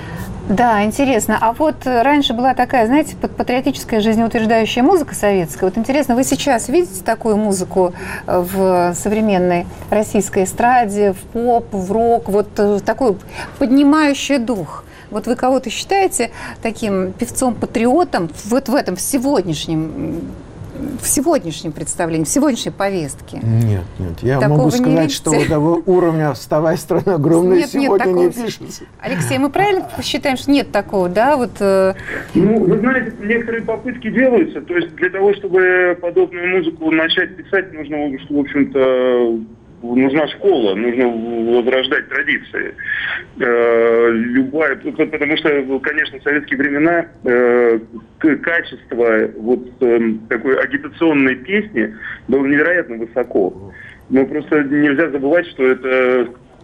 Да, интересно. А вот раньше была такая, знаете, патриотическая жизнеутверждающая музыка советская. Вот интересно, вы сейчас видите такую музыку в современной российской эстраде, в поп, в рок, вот такую поднимающую дух? Вот вы кого-то считаете таким певцом-патриотом вот в этом, в сегодняшнем в сегодняшнем представлении, в сегодняшней повестке? Нет, нет. Я Такого могу не сказать, видите? что того уровня «Вставай, страна огромная» Нет, нет сегодня такого. не пишется. Алексей, мы правильно считаем, что нет такого, да? Вот, э... Ну, вы знаете, некоторые попытки делаются. То есть для того, чтобы подобную музыку начать писать, нужно, в общем-то, нужна школа, нужно возрождать традиции. Э, любая, потому что, конечно, в советские времена э, качество вот э, такой агитационной песни было невероятно высоко. Но просто нельзя забывать, что это э,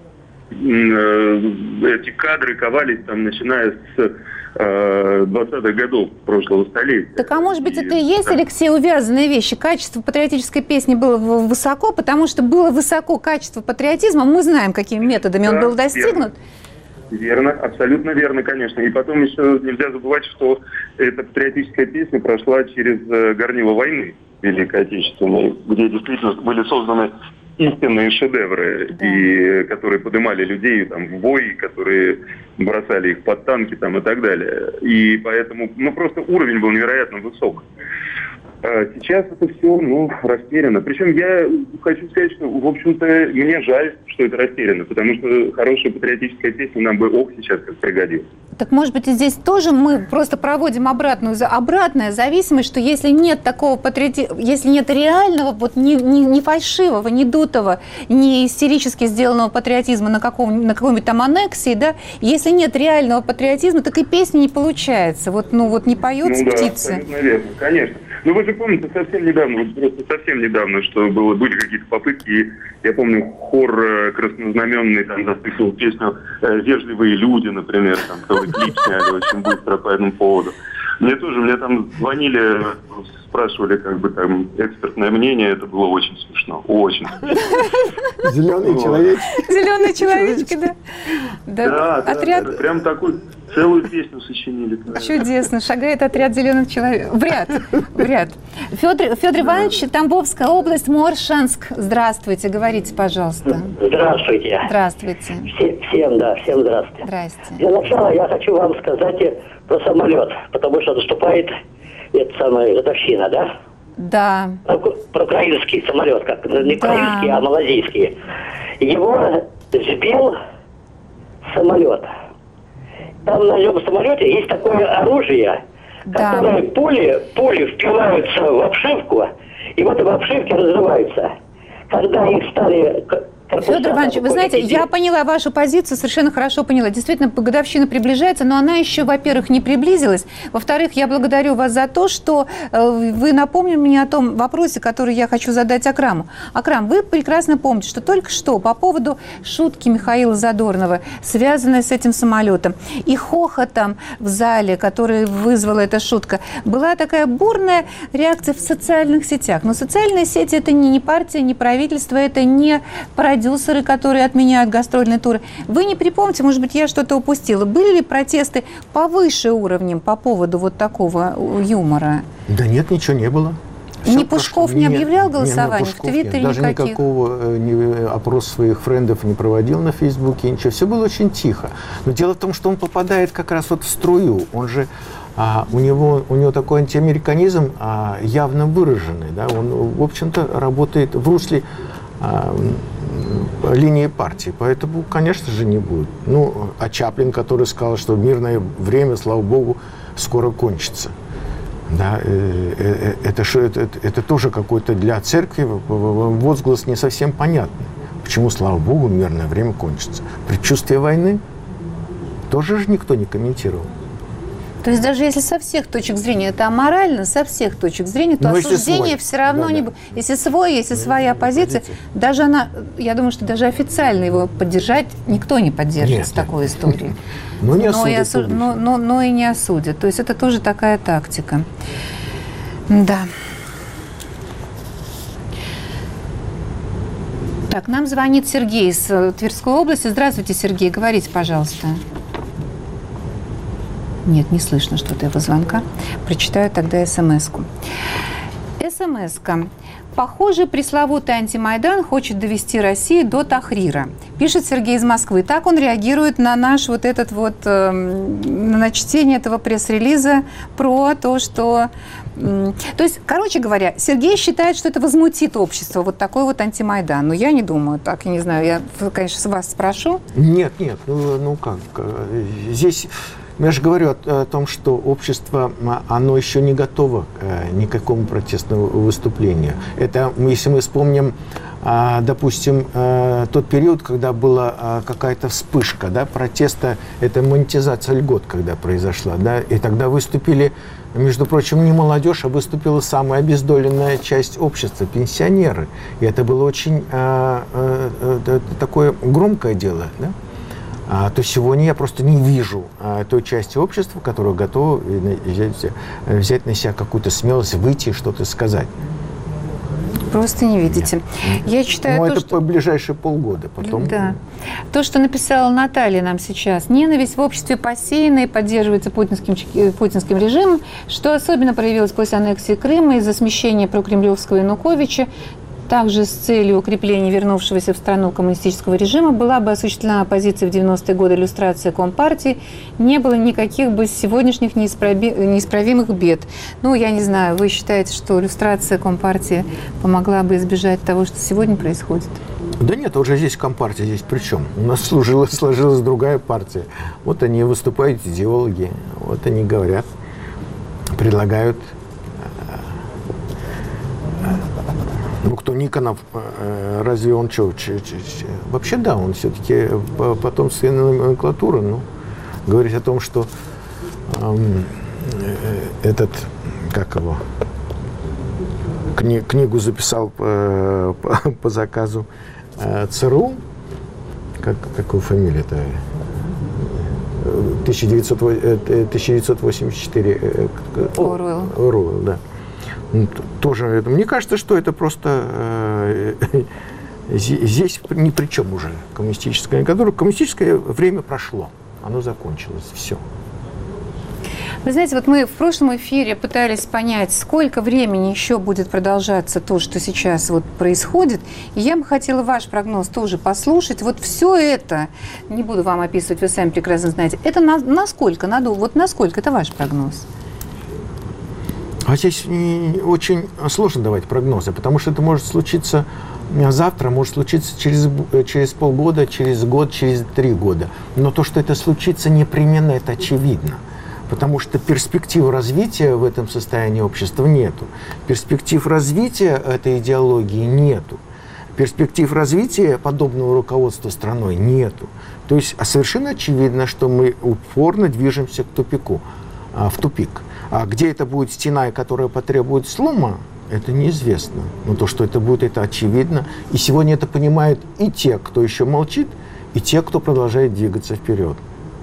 эти кадры ковались там, начиная с двадцатых годов прошлого столетия. Так а может быть, и, это и есть, да. Алексей, увязанные вещи? Качество патриотической песни было высоко, потому что было высоко качество патриотизма. Мы знаем, какими методами да, он был достигнут. Верно. Верно, абсолютно верно, конечно. И потом еще нельзя забывать, что эта патриотическая песня прошла через горнило войны Великой Отечественной, где действительно были созданы истинные шедевры, да. и которые поднимали людей там, в бой, которые бросали их под танки там, и так далее. И поэтому ну, просто уровень был невероятно высок. А сейчас это все ну, растеряно. Причем я хочу сказать, что, в общем-то, мне жаль, что это растеряно, потому что хорошая патриотическая песня нам бы ох сейчас как пригодилась. Так, может быть, и здесь тоже мы просто проводим обратную, обратная зависимость, что если нет такого патриоти... если нет реального, вот не, не, не фальшивого, не дутого, не истерически сделанного патриотизма на, каком, на какой-нибудь там аннексии, да, если нет реального патриотизма, так и песни не получается. Вот, ну, вот не поют ну, птицы. Да, абсолютно верно, конечно. Ну, вы же помните совсем недавно, вот просто совсем недавно, что было, были какие-то попытки, и я помню, хор э, краснознаменный там записывал песню э, «Вежливые люди», например, там целый клип сняли очень быстро по этому поводу. Мне тоже, мне там звонили, спрашивали, как бы там экспертное мнение, это было очень смешно, очень смешно. Зеленые человечки. Зеленые человечки, да. Да, да, прям такой... Целую песню сочинили. Чудесно. Шагает отряд зеленых человек. В ряд. В ряд. Федор, Федор Иванович, Тамбовская область, Моршанск. Здравствуйте. Говорите, пожалуйста. Здравствуйте. Здравствуйте. Все, всем, да, всем здравствуйте. Здрасте. Для начала я хочу вам сказать про самолет, потому что наступает эта самая годовщина, да? Да. Про, про украинский самолет, как не да. украинский, а малазийский. Его сбил самолет. Там на нем самолете есть такое оружие, да. которое пули, пули впиваются в обшивку, и вот в обшивке разрываются. Когда их стали... Федор Иванович, вы знаете, я поняла вашу позицию, совершенно хорошо поняла. Действительно, годовщина приближается, но она еще, во-первых, не приблизилась. Во-вторых, я благодарю вас за то, что э, вы напомнили мне о том вопросе, который я хочу задать Акраму. Акрам, вы прекрасно помните, что только что по поводу шутки Михаила Задорнова, связанной с этим самолетом, и хохотом в зале, который вызвала эта шутка, была такая бурная реакция в социальных сетях. Но социальные сети – это не, не партия, не правительство, это не продюсеры, которые отменяют гастрольные туры. Вы не припомните, может быть, я что-то упустила. Были ли протесты повыше уровнем по поводу вот такого юмора? Да нет, ничего не было. Все ни Пушков прошло. не объявлял голосование нет, в Твиттере даже никаких? Даже никакого не, опрос своих френдов не проводил на Фейсбуке, ничего. Все было очень тихо. Но дело в том, что он попадает как раз вот в струю. Он же, а, у, него, у него такой антиамериканизм а, явно выраженный. Да? Он, в общем-то, работает в русле а, линии партии. Поэтому, конечно же, не будет. Ну, а Чаплин, который сказал, что мирное время, слава богу, скоро кончится. Да, это, это, это тоже какой-то для церкви возглас не совсем понятный. Почему, слава богу, мирное время кончится? Предчувствие войны тоже же никто не комментировал. То есть даже если со всех точек зрения это аморально, со всех точек зрения, то осуждение все равно да, не будет. Да. Если свой, если ну, своя позиция, позиция, даже она, я думаю, что даже официально его поддержать никто не поддержит нет, с такой нет. историей. Но, не но, и осу... но, но, но и не осудят. То есть это тоже такая тактика. Да. Так, нам звонит Сергей из Тверской области. Здравствуйте, Сергей, говорите, пожалуйста. Нет, не слышно что-то его звонка. Прочитаю тогда смс-ку. СМС-ка. Похоже, пресловутый антимайдан хочет довести Россию до Тахрира. Пишет Сергей из Москвы. Так он реагирует на наш вот этот вот, э, на чтение этого пресс-релиза про то, что То есть, короче говоря, Сергей считает, что это возмутит общество, вот такой вот антимайдан. Но я не думаю так, я не знаю, я, конечно, вас спрошу. Нет, нет, ну, ну как, здесь... Я же говорю о, о том, что общество, оно еще не готово к никакому протестному выступлению. Это, если мы вспомним, допустим, тот период, когда была какая-то вспышка, да, протеста, это монетизация льгот, когда произошла, да, и тогда выступили, между прочим, не молодежь, а выступила самая обездоленная часть общества, пенсионеры. И это было очень а, а, а, такое громкое дело, да? А, то сегодня я просто не вижу а, той части общества, которая готова взять, взять на себя какую-то смелость, выйти и что-то сказать. Просто не видите. Нет. Я считаю, Но то, это что... по ближайшие полгода. Потом... Да. То, что написала Наталья нам сейчас. Ненависть в обществе посеяна и поддерживается путинским, путинским режимом, что особенно проявилось после аннексии Крыма из-за смещения прокремлевского Януковича. Также с целью укрепления вернувшегося в страну коммунистического режима была бы осуществлена оппозиция в девяностые годы, иллюстрация Компартии. Не было никаких бы сегодняшних неисправи... неисправимых бед. Ну, я не знаю, вы считаете, что иллюстрация Компартии помогла бы избежать того, что сегодня происходит? Да нет, уже здесь Компартия, здесь при чем? У нас служила, сложилась другая партия. Вот они выступают, идеологи, вот они говорят, предлагают. Ну, кто Никонов, разве он что? Вообще, да, он все-таки потомственная номенклатура, но говорить о том, что эм, этот, как его, кни, книгу записал по, по, по заказу э, ЦРУ, как, как его фамилия-то? тысяча девятьсот восемьдесят четыре. Оруэлл. Оруэлл, да. Тоже, мне кажется, что это просто э, здесь ни при чем уже коммунистическая диктатура. Коммунистическое время прошло, оно закончилось, все. Вы знаете, вот мы в прошлом эфире пытались понять, сколько времени еще будет продолжаться то, что сейчас вот происходит. И я бы хотела ваш прогноз тоже послушать. Вот все это, не буду вам описывать, вы сами прекрасно знаете, это на, насколько, надо, вот насколько, это ваш прогноз? А здесь очень сложно давать прогнозы, потому что это может случиться завтра, может случиться через, через полгода, через год, через три года. Но то, что это случится, непременно, это очевидно. Потому что перспектив развития в этом состоянии общества нету. Перспектив развития этой идеологии нету. Перспектив развития подобного руководства страной нету. То есть совершенно очевидно, что мы упорно движемся к тупику, в тупик. А где это будет стена, которая потребует слома, это неизвестно. Но то, что это будет, это очевидно. И сегодня это понимают и те, кто еще молчит, и те, кто продолжает двигаться вперед.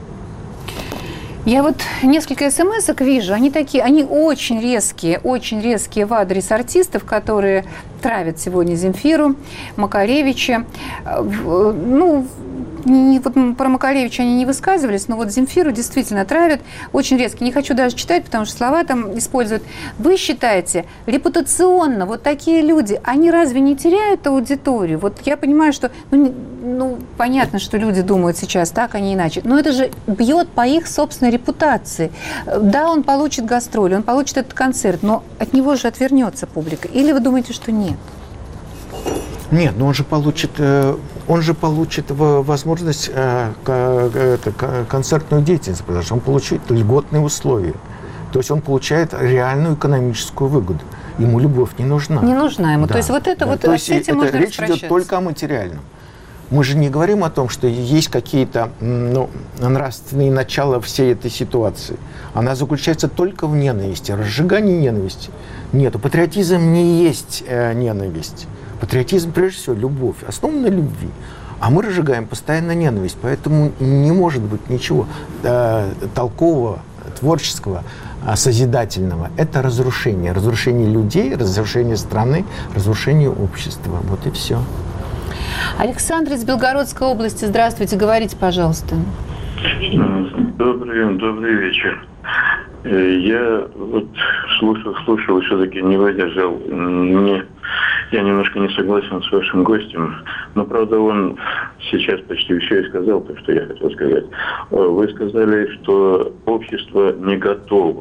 Я вот несколько смс-ок вижу, они такие, они очень резкие, очень резкие в адрес артистов, которые травят сегодня Земфиру, Макаревича. Ну, не, вот про Макаревича они не высказывались, но вот Земфиру действительно травят, очень резко. Не хочу даже читать, потому что слова там используют. Вы считаете, репутационно вот такие люди, они разве не теряют аудиторию? Вот я понимаю, что, ну, ну понятно, что люди думают сейчас так, а не иначе, но это же бьет по их собственной репутации. Да, он получит гастроли, он получит этот концерт, но от него же отвернется публика. Или вы думаете, что нет? Нет, но он же получит, он же получит возможность концертную деятельность, потому что он получит льготные условия. То есть он получает реальную экономическую выгоду. Ему любовь не нужна. Не нужна ему. Да, То есть вот это да. вот То есть с этим это, можно речь идет только о материальном. Мы же не говорим о том, что есть какие-то ну, нравственные начала всей этой ситуации. Она заключается только в ненависти, разжигании ненависти. Нет, патриотизм не есть э, ненависть. Патриотизм, прежде всего, любовь, основана на любви. А мы разжигаем постоянно ненависть, поэтому не может быть ничего э, толкового, творческого, э, созидательного. Это разрушение. Разрушение людей, разрушение страны, разрушение общества. Вот и все. Александр из Белгородской области. Здравствуйте, говорите, пожалуйста. Добрый, добрый вечер. Я вот слушал, слушал, все-таки не выдержал. Не, я немножко не согласен с вашим гостем, но, правда, он сейчас почти все и сказал, то, что я хотел сказать. Вы сказали, что общество не готово пока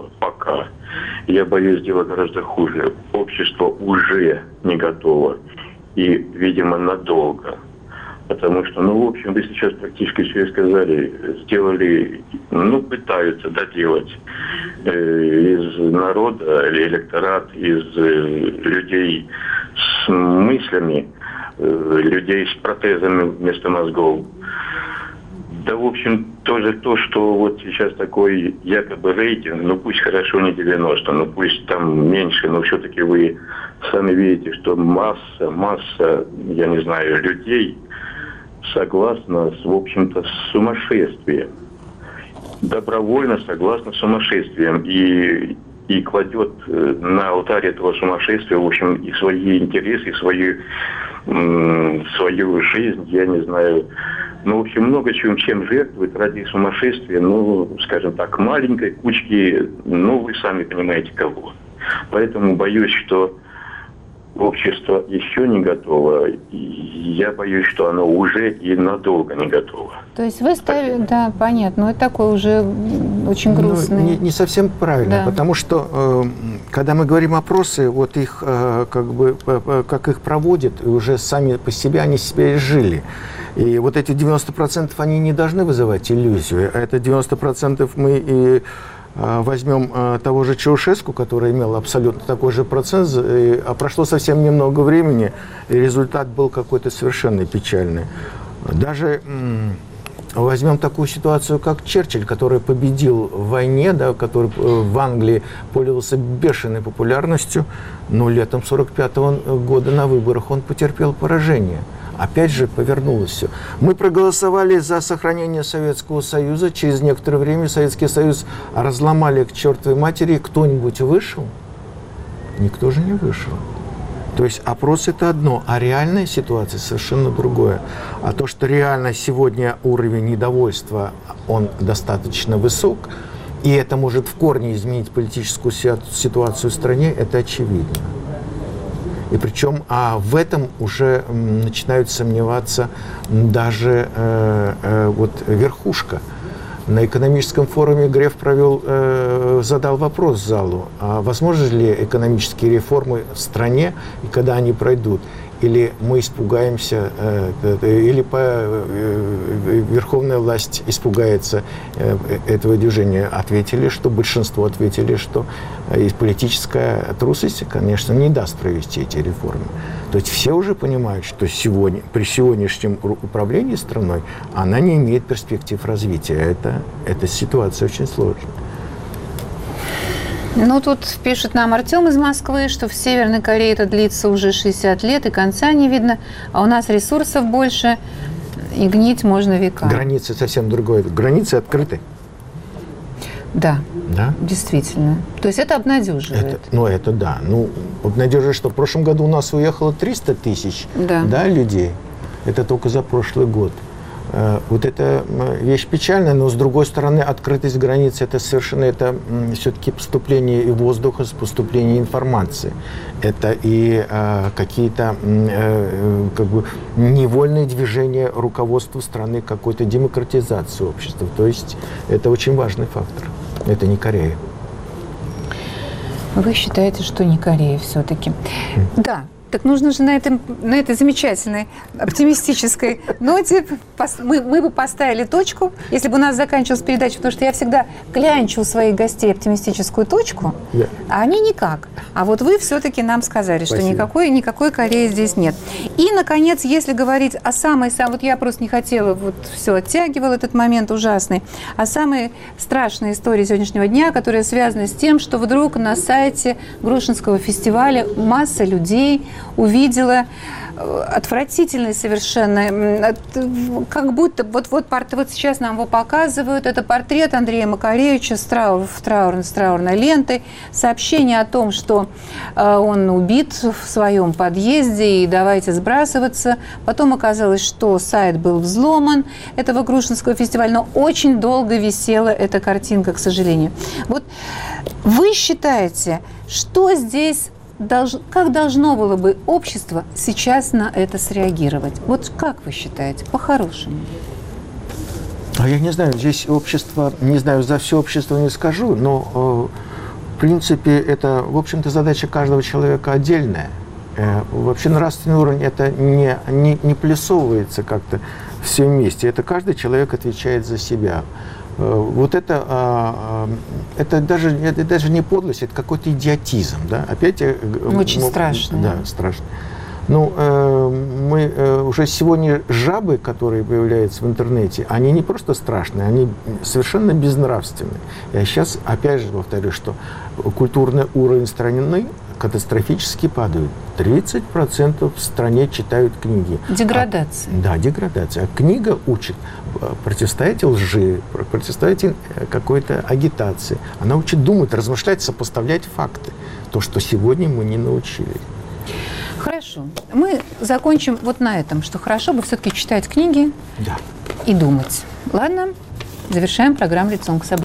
пока. Я боюсь, дело гораздо хуже. Общество уже не готово. И, видимо, надолго. Потому что, ну, в общем, вы сейчас практически все сказали, сделали, ну, пытаются доделать э, из народа, или электорат, из э, людей с мыслями, э, людей с протезами вместо мозгов. Да, в общем, тоже то, что вот сейчас такой якобы рейтинг, ну пусть хорошо не девяносто, ну пусть там меньше, но все-таки вы сами видите, что масса, масса, я не знаю, людей согласна, с, в общем-то, с сумасшествием. Добровольно согласна с сумасшествием и, и кладет на алтарь этого сумасшествия, в общем, и свои интересы, и свою, м- свою жизнь, я не знаю. Ну, в общем, много чем, чем жертвует ради сумасшествия, ну, скажем так, маленькой кучки, ну, вы сами понимаете кого. Поэтому боюсь, что общество еще не готово, и я боюсь, что оно уже и надолго не готово. То есть вы ставите, да, понятно, но это такой уже очень грустный. Ну, не, не совсем правильно, да. Потому что, э, когда мы говорим опросы, вот их, э, как бы, э, как их проводят, уже сами по себе, они себя изжили. И вот эти девяносто процентов, они не должны вызывать иллюзию. А это девяносто процентов мы и возьмем того же Чаушеску, который имел абсолютно такой же процент, а прошло совсем немного времени, и результат был какой-то совершенно печальный. Даже возьмем такую ситуацию, как Черчилль, который победил в войне, да, который в Англии пользовался бешеной популярностью, но летом сорок пятого года на выборах он потерпел поражение. Опять же повернулось все. Мы проголосовали за сохранение Советского Союза. Через некоторое время Советский Союз разломали к чертовой матери. Кто-нибудь вышел? Никто же не вышел. То есть опрос – это одно, а реальная ситуация совершенно другое. А то, что реально сегодня уровень недовольства, он достаточно высок, и это может в корне изменить политическую ситуацию в стране, это очевидно. И причем а в этом уже м, начинают сомневаться даже э, э, вот верхушка. На экономическом форуме Греф провел, э, задал вопрос залу, а возможны ли экономические реформы в стране, и когда они пройдут? Или мы испугаемся, э, э, или по, э, верховная власть испугается э, этого движения. Ответили, что большинство ответили, что э, политическая трусость, конечно, не даст провести эти реформы. То есть все уже понимают, что сегодня, при сегодняшнем управлении страной она не имеет перспектив развития. Это, эта ситуация очень сложная. Ну, тут пишет нам Артем из Москвы, что в Северной Корее это длится уже шестьдесят лет, и конца не видно, а у нас ресурсов больше, и гнить можно века. Границы совсем другое. Границы открыты. Да, да, действительно. То есть это обнадеживает. Это, ну, это да. Ну, обнадеживает, что в прошлом году у нас уехало триста тысяч да. Да, людей. Это только за прошлый год. Вот эта вещь печальная, но с другой стороны открытость границ это совершенно это все-таки поступление и воздуха, поступление информации. Это и э, какие-то э, как бы невольные движения руководства страны, какой-то демократизации общества. То есть это очень важный фактор. Это не Корея. Вы считаете, что не Корея все-таки? Mm. Да. Так нужно же на, этом, на этой замечательной, оптимистической ноте мы, мы бы поставили точку, если бы у нас заканчивалась передача, потому что я всегда клянчу у своих гостей оптимистическую точку, yeah. а они никак. А вот вы все-таки нам сказали, Спасибо. Что никакой, никакой Кореи здесь нет. И, наконец, если говорить о самой-самой, вот я просто не хотела, вот все оттягивала этот момент ужасный, о самой страшной истории сегодняшнего дня, которая связана с тем, что вдруг на сайте Грушинского фестиваля масса людей увидела отвратительный совершенно, как будто, вот, вот, вот сейчас нам его показывают, это портрет Андрея Макаревича с траур, в траур, с траурной лентой, сообщение о том, что э, он убит в своем подъезде и давайте сбрасываться. Потом оказалось, что сайт был взломан этого Грушинского фестиваля, но очень долго висела эта картинка, к сожалению. Вот вы считаете, что здесь Долж... как должно было бы общество сейчас на это среагировать? Вот как вы считаете, по-хорошему? А я не знаю, здесь общество, не знаю, за все общество не скажу, но э, принципе, это, в общем-то, задача каждого человека отдельная. Вообще нравственный уровень это не, не, не плесовывается как-то все вместе. Это каждый человек отвечает за себя. Вот это, это, даже, это даже не подлость, это какой-то идиотизм. Да? Опять, очень ну, страшно. Да, страшно. Ну, мы уже сегодня жабы, которые появляются в интернете, они не просто страшные, они совершенно безнравственные. Я сейчас опять же повторю, что культурный уровень страны катастрофически падают. тридцать процентов в стране читают книги. Деградация. А, да, деградация. А книга учит противостоять лжи, противостоять какой-то агитации. Она учит думать, размышлять, сопоставлять факты. То, что сегодня мы не научились. Хорошо. Мы закончим вот на этом, что хорошо бы все-таки читать книги да. и думать. Ладно? Завершаем программу «Лицом к событию».